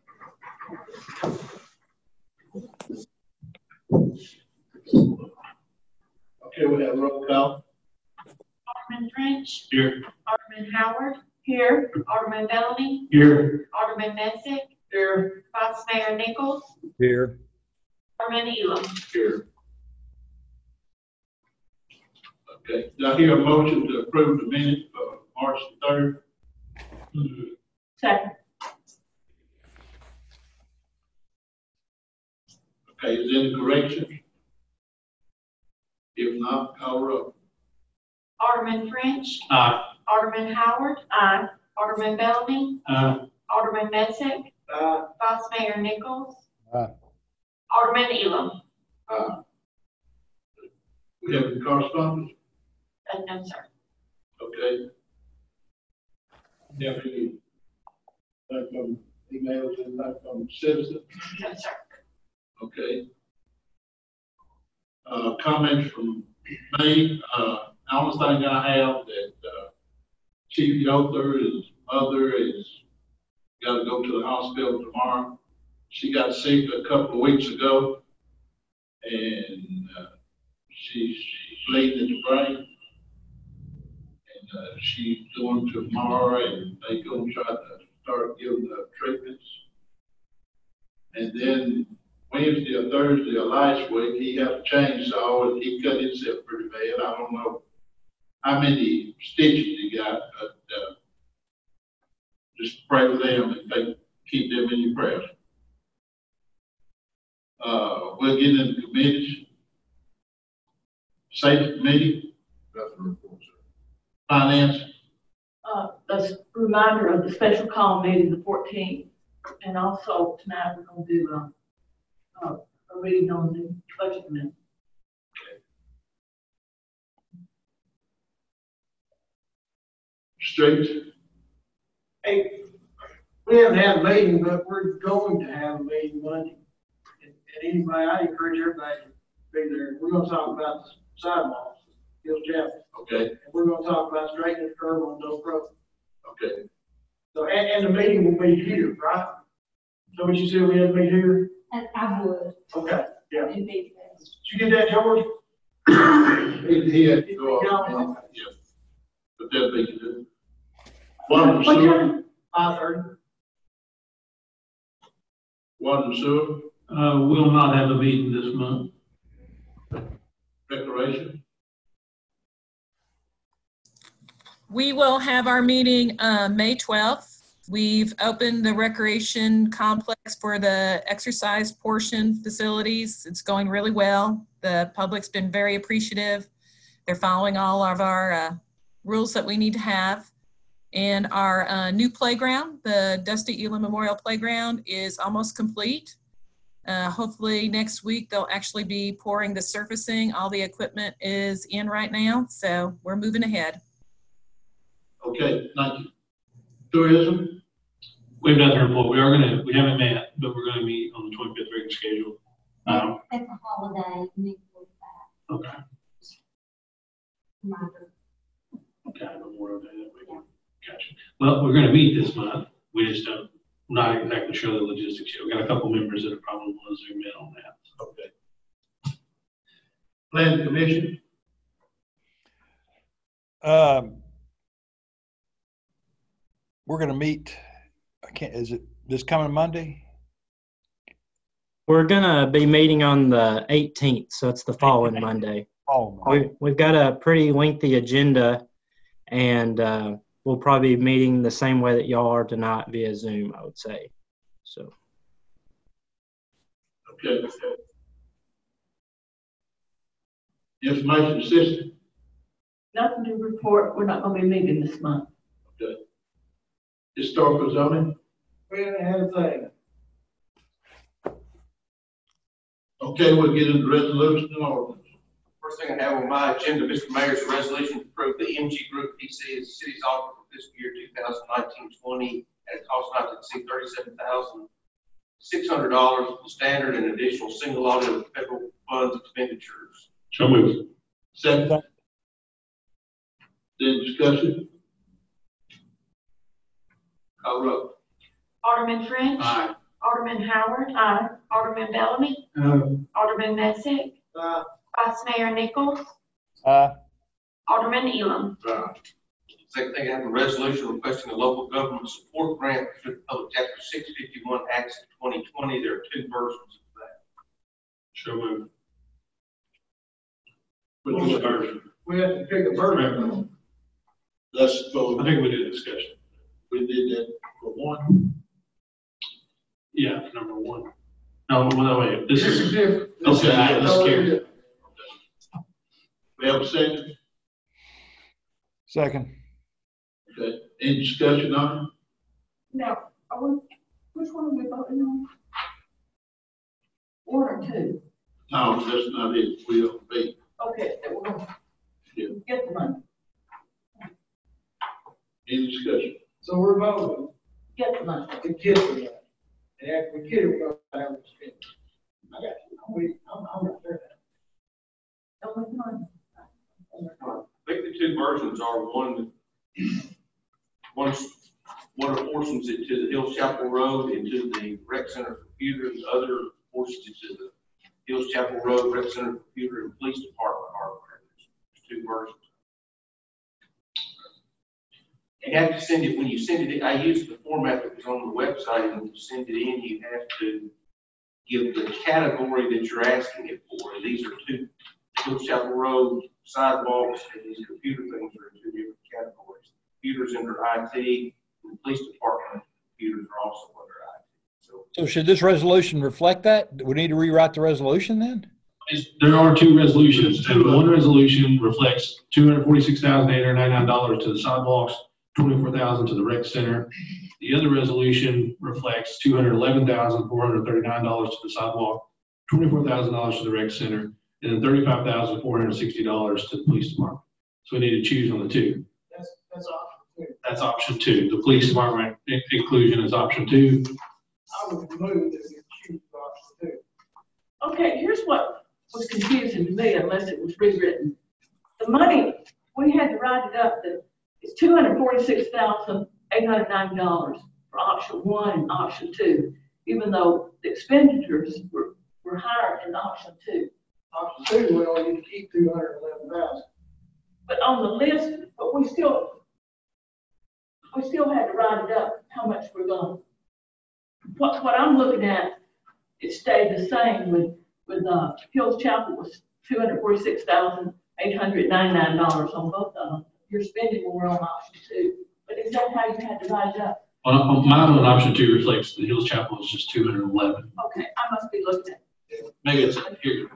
Okay, we have roll call. Alderman French. Here. Alderman Howard. Here. Alderman Bellamy. Here. Alderman Messick. Here. Vice Mayor Nichols. Here. Alderman Elam. Here. Okay, do I hear a motion to approve the minutes for March the 3rd? Second. Okay, is there any corrections? If not, call roll. Alderman French. Aye. Alderman Howard. Aye. Alderman Bellamy. Aye. Alderman Messick. Vice Mayor Nichols. Aye. Alderman Elam. Aye. We have any correspondence? No, sir. Okay. Have any, from emails and from citizens? No, sir. Okay. Comments from me. The only thing I have that Chief Yoder, his mother, is got to go to the hospital tomorrow. She got sick a couple of weeks ago, and she's bleeding in the brain. And she's going tomorrow, and they're going to try to start giving her treatments. And then Wednesday or Thursday of last week, he had a chainsaw and he cut himself pretty bad. I don't know how many stitches he got, but just pray for them and keep them in your prayers. We'll get into committees. Safety committee. Finance. a reminder of the special call meeting the 14th. And also tonight we're going to do a reading on the budget amendment. Streets? Hey, we haven't had a meeting, but we're going to have a meeting Monday. And anybody, I encourage everybody to be there. We're gonna talk about the sidewalks, Hills Chapel. Okay, And we're gonna talk about straightening the curve on those roads. okay. So, and the meeting will be here, right? So what you said we had to be here? I would. Okay, yeah. It'd be best. Did you get that, George? He had to go off. Yeah. But that'd be good. Water and What sewer, time? 5:30. water and sewer, We'll not have a meeting this month. recreation. We will have our meeting May 12th. We've opened the recreation complex for the exercise portion facilities. It's going really well. The public's been very appreciative. They're following all of our rules that we need to have. And our new playground, the Dusty Elam Memorial Playground, is almost complete. Hopefully next week they'll actually be pouring the surfacing. All the equipment is in right now, so we're moving ahead. Okay, thank you. Tourism, We've done the report. We haven't met, but we're gonna meet on the 25th regular schedule. That's a holiday. You need to look back. Okay. Reminder. Okay, Memorial Day that week. Gotcha. Well, we're gonna meet this month. We just don't, not exactly sure the logistics yet. We got a couple members that are probably want to zoom in on that. okay. Planning commission, We're going to meet, is it this coming Monday? We're gonna be meeting on the 18th, so it's the following Monday. We've got a pretty lengthy agenda, and we'll probably be meeting the same way that y'all are tonight via Zoom, I would say. So. okay. Information system, Nothing to report. We're not going to be meeting this month. okay. Historical zoning, We haven't had a thing. okay, we'll get into resolution and ordinance. First thing I have on my agenda, Mr. Mayor's resolution to approve the MG Group PC as the city's offer for fiscal year 2019-20 at a cost not to exceed $37,600 for standard and additional single audit of federal funds expenditures. So moved. Second. Then discussion. Call roll. Alderman French. Aye. Alderman Howard. Aye. Alderman Bellamy. Alderman Messick. Vice Mayor Nichols. Alderman Elam. Second thing, I have a resolution requesting a local government support grant for the Public Chapter 651 Acts of 2020. There are two versions of that. So moved. Which version? We have to pick a version. Let's go. I think we did a discussion. We did that for one. Yeah, number one. No, no, wait, this is different. Okay, let's carry. We have a second. Second. Okay, any discussion on it? Now, which one are we voting on? One or two? No, that's not it. We'll be. Okay, then we're going Yeah. to get the money. Any discussion? So we're voting Get the money. to get the money. And after we get it, we're going to have to spend it. I got you. I'm not there. Don't make money. I think the two versions are one portions it to the Hills Chapel Road and to the Rec Center computer, and the other portions it to the Hills Chapel Road, Rec Center computer, and Police Department hardware. There's two versions. You have to send it, when you send it, I used the format that was on the website, and when you send it in, you have to give the category that you're asking it for. And these are two, Hills Chapel Road sidewalks, and these computer things are in two different categories. Computers under IT, and the police department computers are also under IT. So should this resolution reflect that? Do we need to rewrite the resolution then? There are two resolutions, and one resolution reflects $246,899 to the sidewalks, $24,000 to the rec center. The other resolution reflects $211,439 to the sidewalk, $24,000 to the rec center, and then $35,460 to the police department. So we need to choose on the two. That's option two. That's option two. The police department inclusion is option two. I would move that you choose option two. Okay, here's what was confusing to me, unless it was rewritten. The money, we had to write it up that it's $246,809 for option one and option two, even though the expenditures were higher in option two. Option two, we only need to keep $211,000. But on the list, but we still had to write it up, how much we're going. What I'm looking at, it stayed the same with Hills Chapel was $246,899 on both of them. You're spending more on option two, but is that how you had to write it up? Mine on option two reflects the Hills Chapel is just 211. Okay, I must be looking at it. Maybe it's here.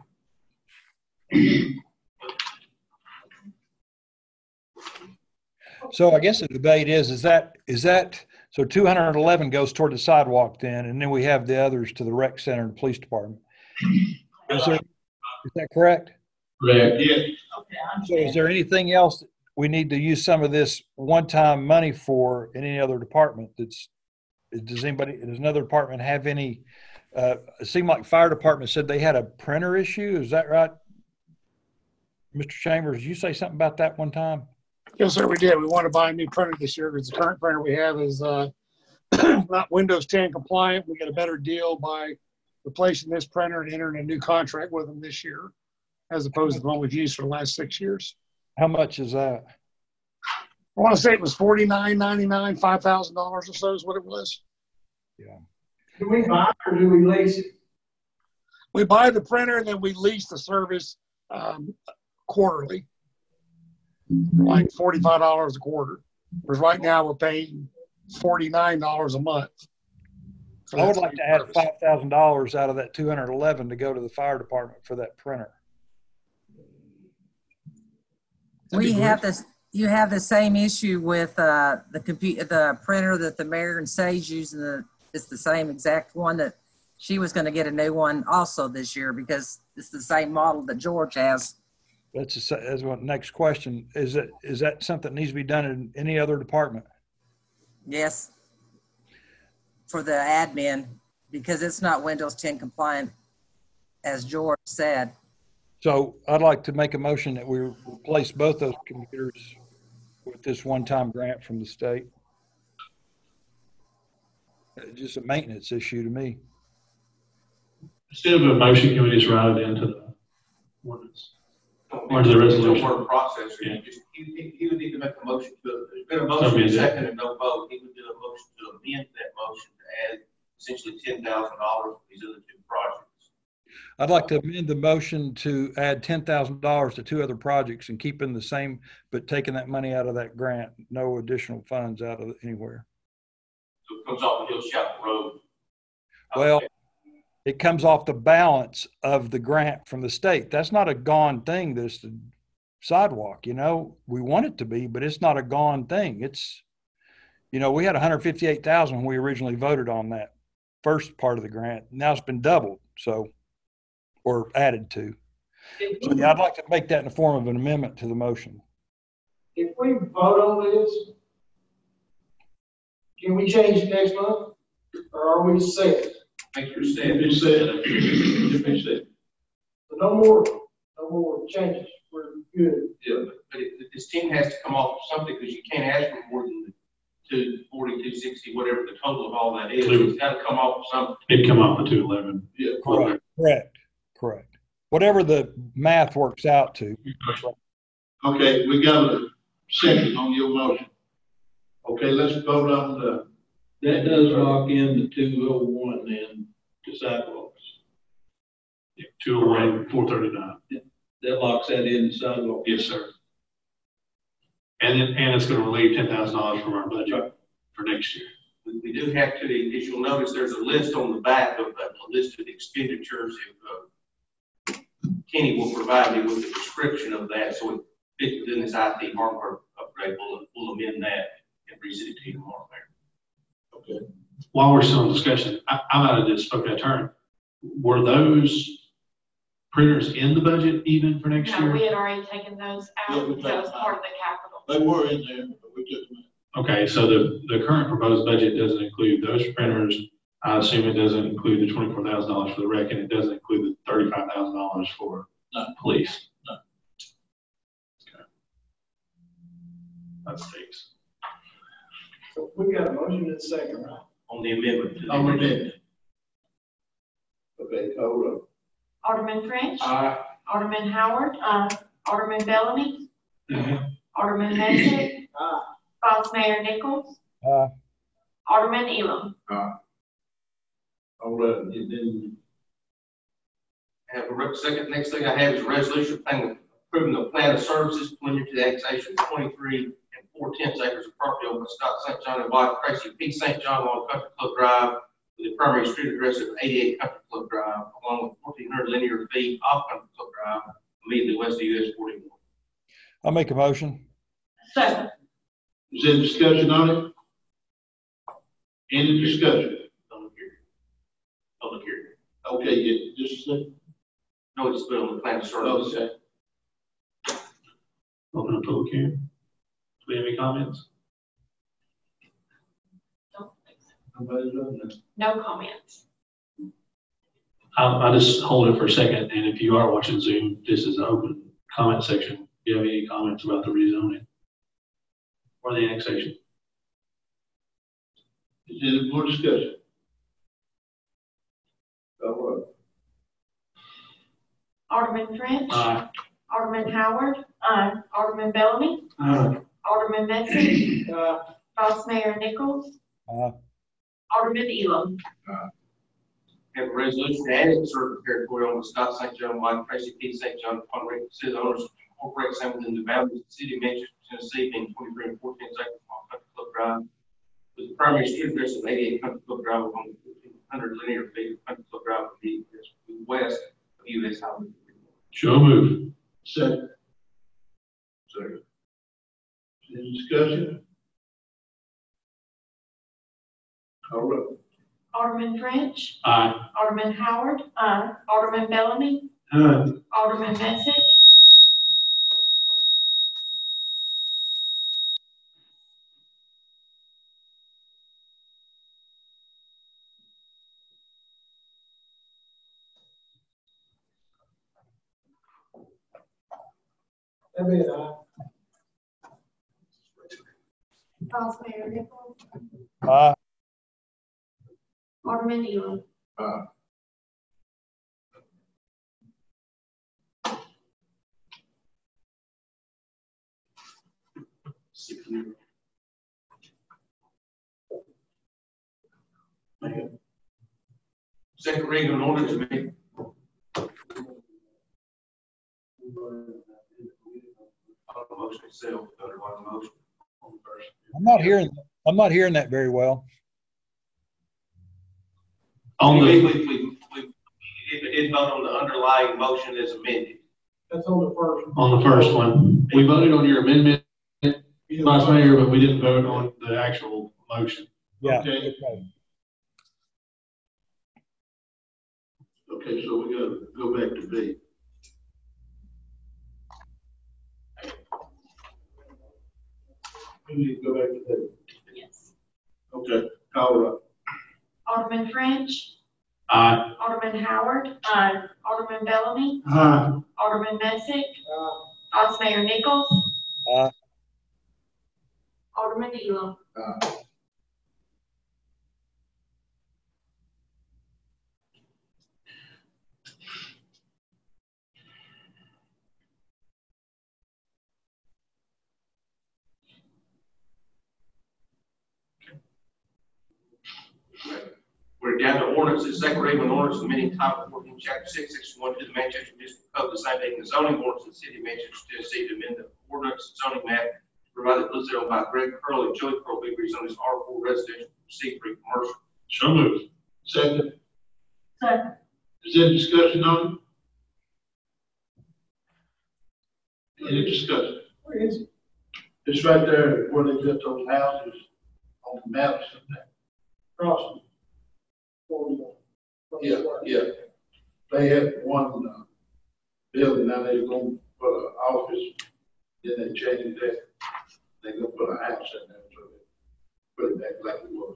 So I guess the debate is that so 211 goes toward the sidewalk then, and then we have the others to the rec center and the police department. Is that correct? Correct. Yeah. Okay, So is there anything else that we need to use some of this one-time money for in any other department? Does another department have any? It seemed like fire department said they had a printer issue. Is that right, Mr. Chambers? Did you say something about that one time? Yes, sir, we did. We want to buy a new printer this year because the current printer we have is not Windows 10 compliant. We get a better deal by replacing this printer and entering a new contract with them this year, as opposed to the one we've used for the last 6 years. How much is that? I want to say it was $49.99, $5,000 or so is what it was. Yeah. Do we buy it or do we lease it? We buy the printer and then we lease the service quarterly, like $45 a quarter. Because right now we're paying $49 a month. I would like to add $5,000 out of that 211 to go to the fire department for that printer. We have this. You have the same issue with the printer that the mayor and Sage use. It's the same exact one that she was going to get a new one also this year because it's the same model that George has. That's what next question is. Is that something that needs to be done in any other department? Yes, for the admin because it's not Windows 10 compliant, as George said. So I'd like to make a motion that we replace both those computers with this one-time grant from the state. Just a maintenance issue to me. Instead of a motion, can we just write it into the ordinance? Or to the resolution? Word processor. Yeah. He would need to make a motion to, there's been a motion, a second and no vote. He would do a motion to amend that motion to add essentially $10,000 for these other two projects. I'd like to amend the motion to add $10,000 to two other projects and keeping the same, but taking that money out of that grant, no additional funds out of anywhere. So it comes off the Hills Chapel Road. Well, it comes off the balance of the grant from the state. That's not a gone thing. This the sidewalk, we want it to be, but it's not a gone thing. It's, we had $158,000 when we originally voted on that first part of the grant. Now it's been doubled. Or added to. So yeah, I'd like to make that in the form of an amendment to the motion. If we vote on this, can we change it next month? Or are we set? I think you're set. So no more changes. We're good. Yeah, but this team has to come off with something because you can't ask for more than the 240, 260, whatever the total of all that is. It's got to come off with something. It'd come off the 211. Yeah, Correct. Whatever the math works out to. Okay, we got a second on your motion. Okay, let's vote on that does lock in the 201 then to sidewalks. Yeah, 201, 439. That locks that in the sidewalk. Yes, sir. And it's going to relieve $10,000 from our budget for next year. We do have to, as you'll notice, there's a list on the back of a list of expenditures. Kenny will provide me with a description of that, so it fits within this IT hardware upgrade. We'll amend that and reset it to you tomorrow, Mayor. Okay. While we're still in discussion, I might have just spoke that term. Were those printers in the budget even for next No, year? we had already taken those Yeah, out, we so took it's them part of the capital. They were in there, but we took them out. Okay, so the current proposed budget doesn't include those printers. I assume it doesn't include the $24,000 for the rec, and it doesn't include the $35,000 for police. No. Okay. That stinks. So we got a motion in a second, right? On the amendment. To the I'm amended. Okay, call roll. Alderman French. Aye. Alderman Howard. Alderman Bellamy. Alderman Messick. Vice Mayor Nichols. Alderman Elam. All right, and then Have a second, next thing I have is a resolution approving the plan of services preliminary to the annexation of 23 4/10 acres of property owned by Scott St. John and wife Tracy P. St. John along Country Club Drive with the primary street address of 88 Country Club Drive, along with 1,400 linear feet off Country Club Drive, immediately west of US 41. I'll make a motion. Second. is there discussion on it? Any discussion? Public hearing. Okay, yeah, just a second. No, it's been on the plan of services. Okay. Open up public hearing. Do we have any comments? Nobody's done that. No comments. I'll just hold it for a second, and if you are watching Zoom, this is an open comment section. Do you have any comments about the rezoning or the annexation? Is there any more discussion? Call roll. Alderman French. Aye. Alderman Howard. Alderman Bellamy. Alderman Messick. Vice Mayor Nichols. Alderman Elam. Have a resolution to annex certain territory on the Scott St. John, wife Tracy P. St. John, upon requisite owners incorporate some within the boundaries of the city of Manchester, Tennessee, being 23 4/10 acres on Country Club Drive, with the primary street address of 88 Country Club Drive, along 1,500 linear feet of Country Club Drive, west of US Highway. Show move. Second. Second. Any discussion? Call roll. Alderman French. Aye. Alderman Howard. Alderman Bellamy. Alderman Messick. Vice Mayor Nichols. Alderman Elam. Second reading on ordinance amendment. Motion itself, underlying motion. I'm not hearing that very well. We did vote on the underlying motion as amended. That's on the first. On the first one, we voted on your amendment, Vice Mayor, but we didn't vote on the actual motion. Yeah. Okay. Okay, so we gotta go back to B. We need to go back to B. Yes. Okay, call roll. Alderman French. Aye. Alderman Howard. Alderman Bellamy. Alderman Messick. Vice Mayor Nichols. Alderman Elam. We're down to ordinances, second reading on ordinance amending Title 14, Chapter 6, Section 1 to the Manchester Municipal Code, the same thing, the zoning ordinance of the city of Manchester, Tennessee, to amend the ordinance zoning map provided listed on by Greg Curley and Joey Curl, big on his R4 residential, C3 commercial. So moved. Second. Second. Is there discussion on it? Any discussion? Where is it? It's right there where they built those houses on Madison. Crossing. Yeah, yeah. They had one, building, now they're going to put an office, then they changed that. They're gonna put a house in there, so they put it back like it was.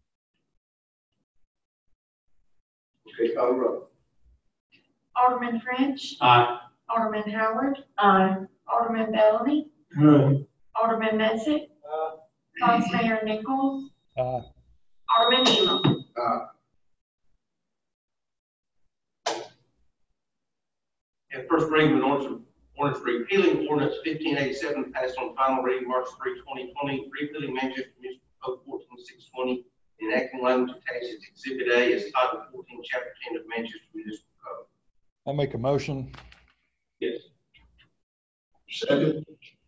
Okay, call the roll. Alderman French. Aye. Alderman Howard. Aye. Alderman Bellamy. Aye. Alderman Messick. Vice Mayor Nichols. Aye. Alderman Elam. And first reading of ordinance repealing ordinance 1587 passed on final reading March 3, 2020, repealing Manchester Municipal Code 14620, enacting language attached as Exhibit A as Title 14, Chapter 10 of Manchester Municipal Code. I make a motion. Yes. Second.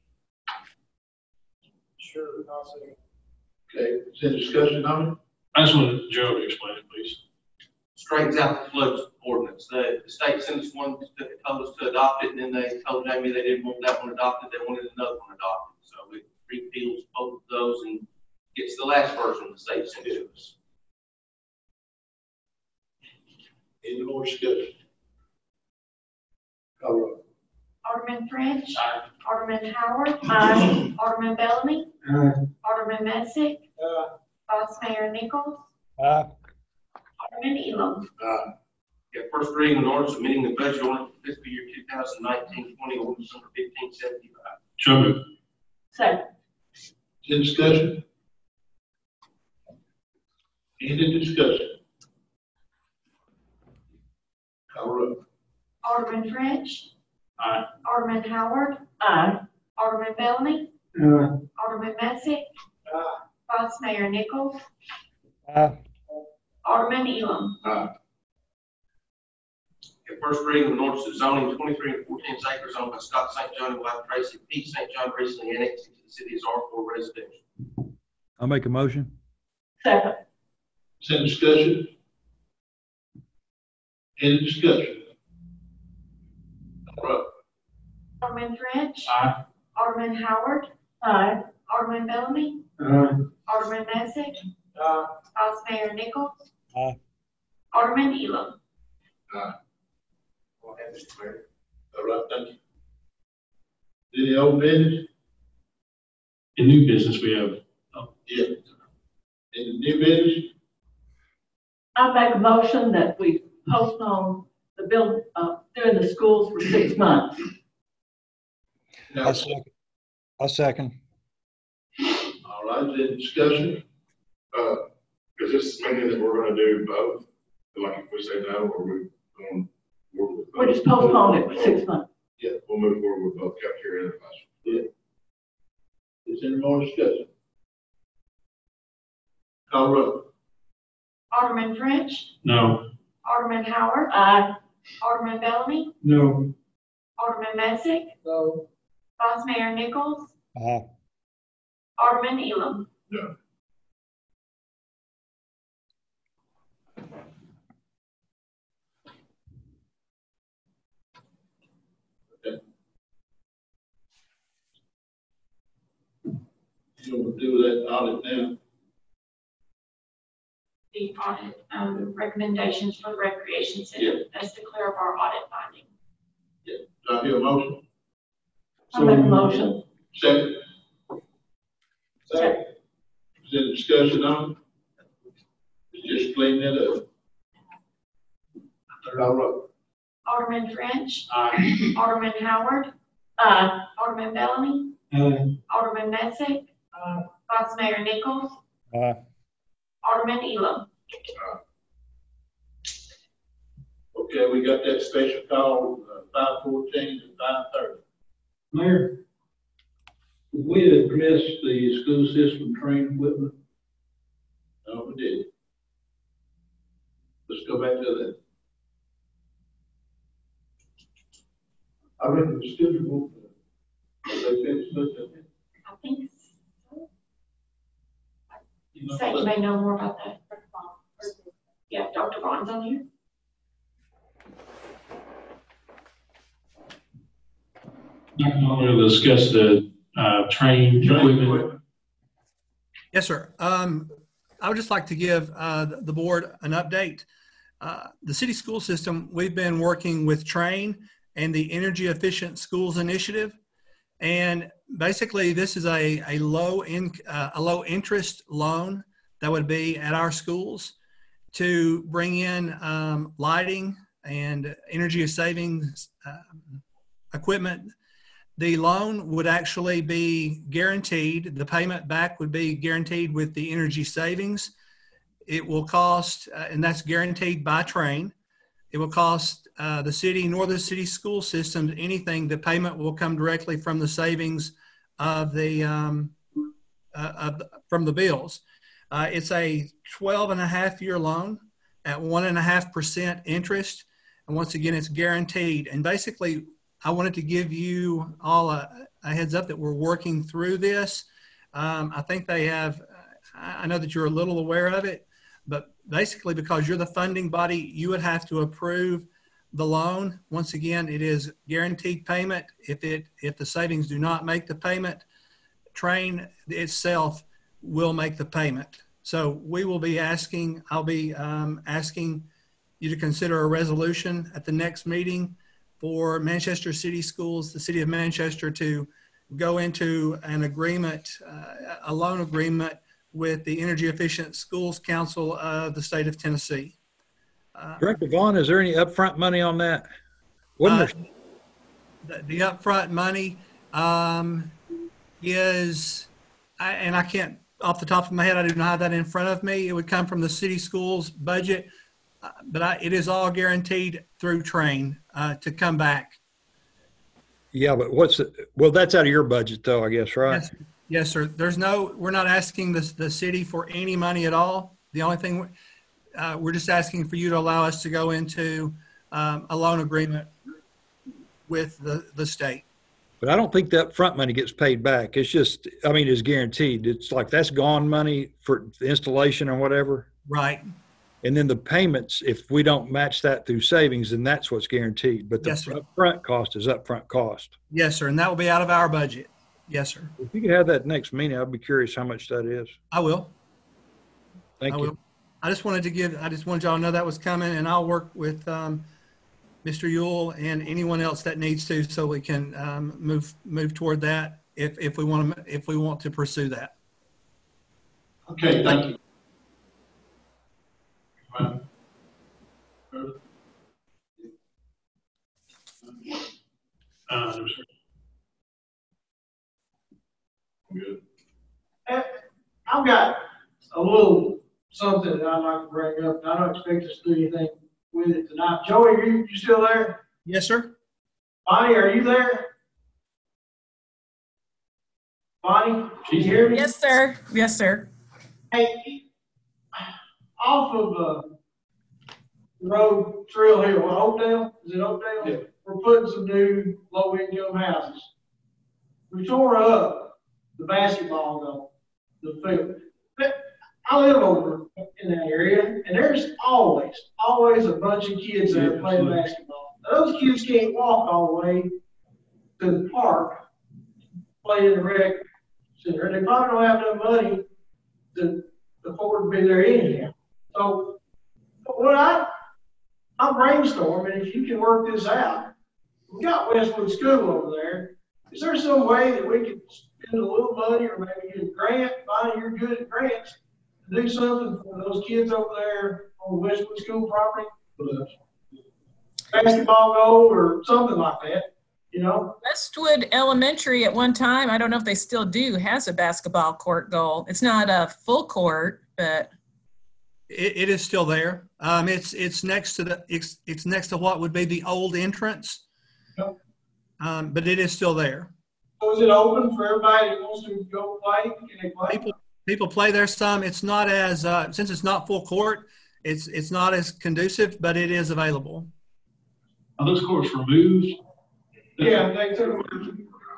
Sure, I'll say. Okay, is there discussion on it? I just wanted Joe to explain it, please. Straightens out the flood ordinance. The state sent us one that told us to adopt it, and then they told Jamie they didn't want that one adopted, they wanted another one adopted. So it repeals both of those and gets the last version the state sent to us. Any more discussion? Call the roll. Alderman French. Aye. Alderman Howard. Aye. Alderman Bellamy. Aye. Alderman Messick. Vice Mayor Nichols. Aye. Alderman Elam. Yeah, first reading of an ordinance amending the budget ordinance for fiscal year 2019-20, ordinance number 1575. So moved. Second. Is there discussion? Any discussion? Call the roll. Alderman French. Aye. Alderman Howard. Aye. Alderman Bellamy. Aye. Alderman Messick. Vice Mayor Nichols. Aye. Alderman Elam. Yeah, first reading of an ordinance of zoning 23 and 14 acres owned by Scott St. John and wife Tracy P. St. John recently annexed into the city as R4 residential. I'll make a motion. Second. Is there discussion? Any discussion? Call the roll. Alderman French. Aye. Alderman Howard. Aye. Alderman Bellamy. Aye. Alderman Messick. Vice Mayor Nichols. Aye. Alderman Elam. Go ahead, Mr. Mayor. All right, thank you. Any old business? In new business, we have. Yeah. Any new business? I make a motion that we postpone the bill, doing the schools for 6 months. I'll second. I'll second. All right, is there discussion? Is this meaning that we're gonna do both? Like if we say no, or we're going to work with both? We just postpone it for 6 months. Yeah, we'll move forward with both cafeteria and classroom. Yeah. Is there any more discussion? Call the roll. Alderman French. No. Alderman Howard. Aye. Alderman Bellamy. No. Alderman Messick. No. Vice Mayor Nichols. Aye. Alderman Elam. No. Okay. You want to do that audit now? The audit recommendations for the Recreation Center. That's the clear of our audit finding. Do I hear a motion? I make a motion. Second. Second. Is there discussion on it? Just clean that up. Call the roll. Alderman French. Aye. Alderman Howard. Aye. Alderman Bellamy. Aye. Alderman Messick. Vice Mayor Nichols. Aye. Alderman Elam. Okay, we got that special call, 514 to 530. Mayor, did we address the school system train equipment? No, we did. Let's go back to that. I reckon the schedule, they finished looking at it. I think You know, so. You may know more about that. Yeah, Dr. Bond's on here. I can only discuss the train equipment. Yes, sir. I would just like to give the board an update. The city school system, we've been working with Train and the Energy Efficient Schools Initiative. And basically this is a low interest loan that would be at our schools to bring in lighting and energy savings equipment. The loan would actually be guaranteed. The payment back would be guaranteed with the energy savings. It will cost, and that's guaranteed by Train. It will cost the city nor the city school systems anything. The payment will come directly from the savings of the from the bills. It's a 12.5-year loan at 1.5% interest, and once again, it's guaranteed. And basically, I wanted to give you all a heads up that we're working through this. I think they have, I know that you're a little aware of it, but basically because you're the funding body, you would have to approve the loan. Once again, it is guaranteed payment. If the savings do not make the payment, Train itself will make the payment. So we will be asking, I'll be asking you to consider a resolution at the next meeting for Manchester City Schools, the City of Manchester, to go into an agreement, a loan agreement with the Energy Efficient Schools Council of the state of Tennessee. Director Vaughn, is there any upfront money on that? Wasn't there? The upfront money is, and I can't, off the top of my head, I do not have that in front of me. It would come from the city schools budget, but it is all guaranteed through Train to come back. Yeah, but well, that's out of your budget though, I guess, right? Yes, yes, sir. We're not asking the city for any money at all. The only thing, we're just asking for you to allow us to go into a loan agreement with the state. But I don't think that front money gets paid back. It's just, I mean, it's guaranteed. It's like that's gone money for the installation or whatever. Right. And then the payments, if we don't match that through savings, then that's what's guaranteed. But the upfront cost is upfront cost. Yes, sir. And that will be out of our budget. Yes, sir. If you could have that next meeting, I'd be curious how much that is. I will. Thank you. I just wanted y'all to know that was coming, and I'll work with Mr. Ewell and anyone else that needs to, so we can move toward that if we want to pursue that. Okay, thank you. Good. I've got a little something that I'd like to bring up. I don't expect us to do anything with it tonight. Joey, are you still there? Yes, sir. Bonnie, are you there? Bonnie, can you hear me? Yes, sir. Yes, sir. Hey, off of the road, Trail Hill, Oakdale, is it Oakdale? Yeah. We're putting some new low-income houses. We tore up the basketball goal, the field. I live over in that area, and there's always a bunch of kids there playing basketball. Now, those kids can't walk all the way to the park, play in the rec center, and they probably don't have enough money to afford to be there anyhow. So, what I'm brainstorming, if you can work this out, we got Westwood School over there. Is there some way that we could spend a little money or maybe get a grant? Bonnie, you're good at grants. To do something for those kids over there on the Westwood School property? Basketball goal or something like that, you know? Westwood Elementary at one time, I don't know if they still do, has a basketball court goal. It's not a full court, but it is still there. It's next to it's next to what would be the old entrance. Yep. But it is still there. So is it open for everybody that wants to go play? Can they play? People play there some. It's not as since it's not full court, it's not as conducive, but it is available. Are those courts removed? Yeah, they took them to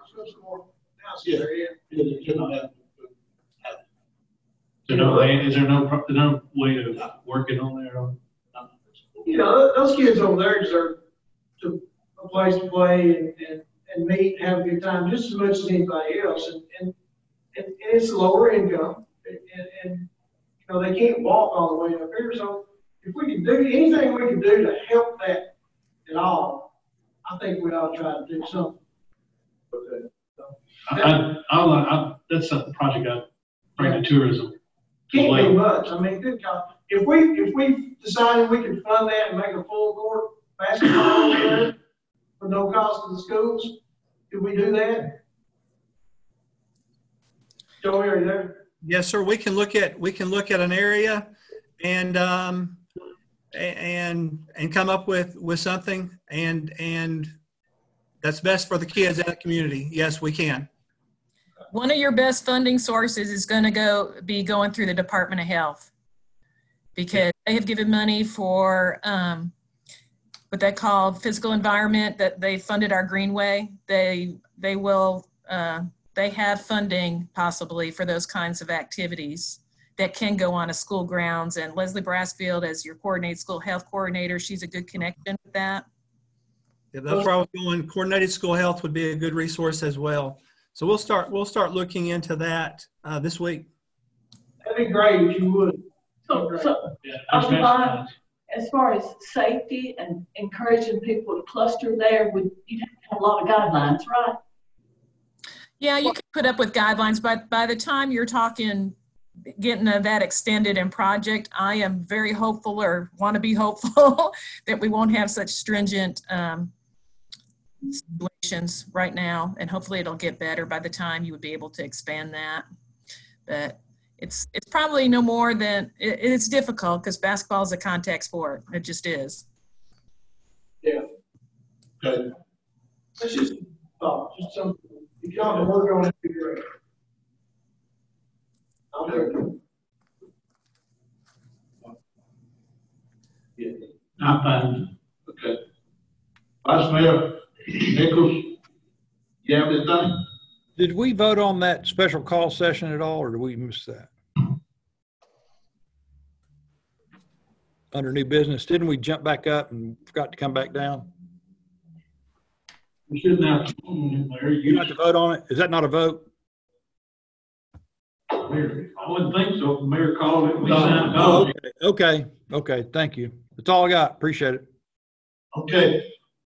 Is there no way of working on there? You know, those kids over there deserve a place to play and meet and have a good time just as much as anybody else. And it's lower income. And you know, they can't walk all the way up here. So if we can do anything we can do to help that at all, I think we ought to try to do something. Okay. That's a project I bring to tourism. Can't be much. I mean, good God. If we decided we could fund that and make a full court basketball there for no cost to the schools, could we do that? Joey, are you there? Yes, sir. We can look at an area and come up with something and that's best for the kids in the community. Yes, we can. One of your best funding sources is going to be going through the Department of Health, because they have given money for what they call physical environment, that they funded our Greenway. They have funding possibly for those kinds of activities that can go on a school grounds. And Leslie Brassfield, as your school health coordinator, she's a good connection with that. Yeah, that's where I was going. Coordinated school health would be a good resource as well. So we'll start looking into that this week. That'd be great if you would. As far as safety and encouraging people to cluster there, you'd have to have a lot of guidelines, right? Yeah, you can put up with guidelines, but by the time you're talking getting that extended in project, I am very hopeful, or want to be hopeful, that we won't have such stringent situations right now, and hopefully it'll get better by the time you would be able to expand that. But it's probably no more than, it's difficult because basketball is a contact sport. It just is. Yeah. Okay. That's just something. If y'all can work on it, it'd be great. I'm there. Yeah. I'm fine. Okay. Vice Mayor Nichols, you have anything? Did we vote on that special call session at all, or did we miss that? Under new business, didn't we jump back up and forgot to come back down? We shouldn't have. You have to vote on it? Is that not a vote? I wouldn't think so. The mayor called it. We signed off. Okay. Thank you. That's all I got. Appreciate it. Okay.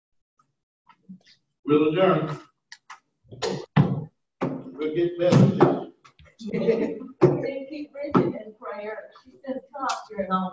We'll adjourn. We'll get better. Keep Bridget in prayer. She's been tough during all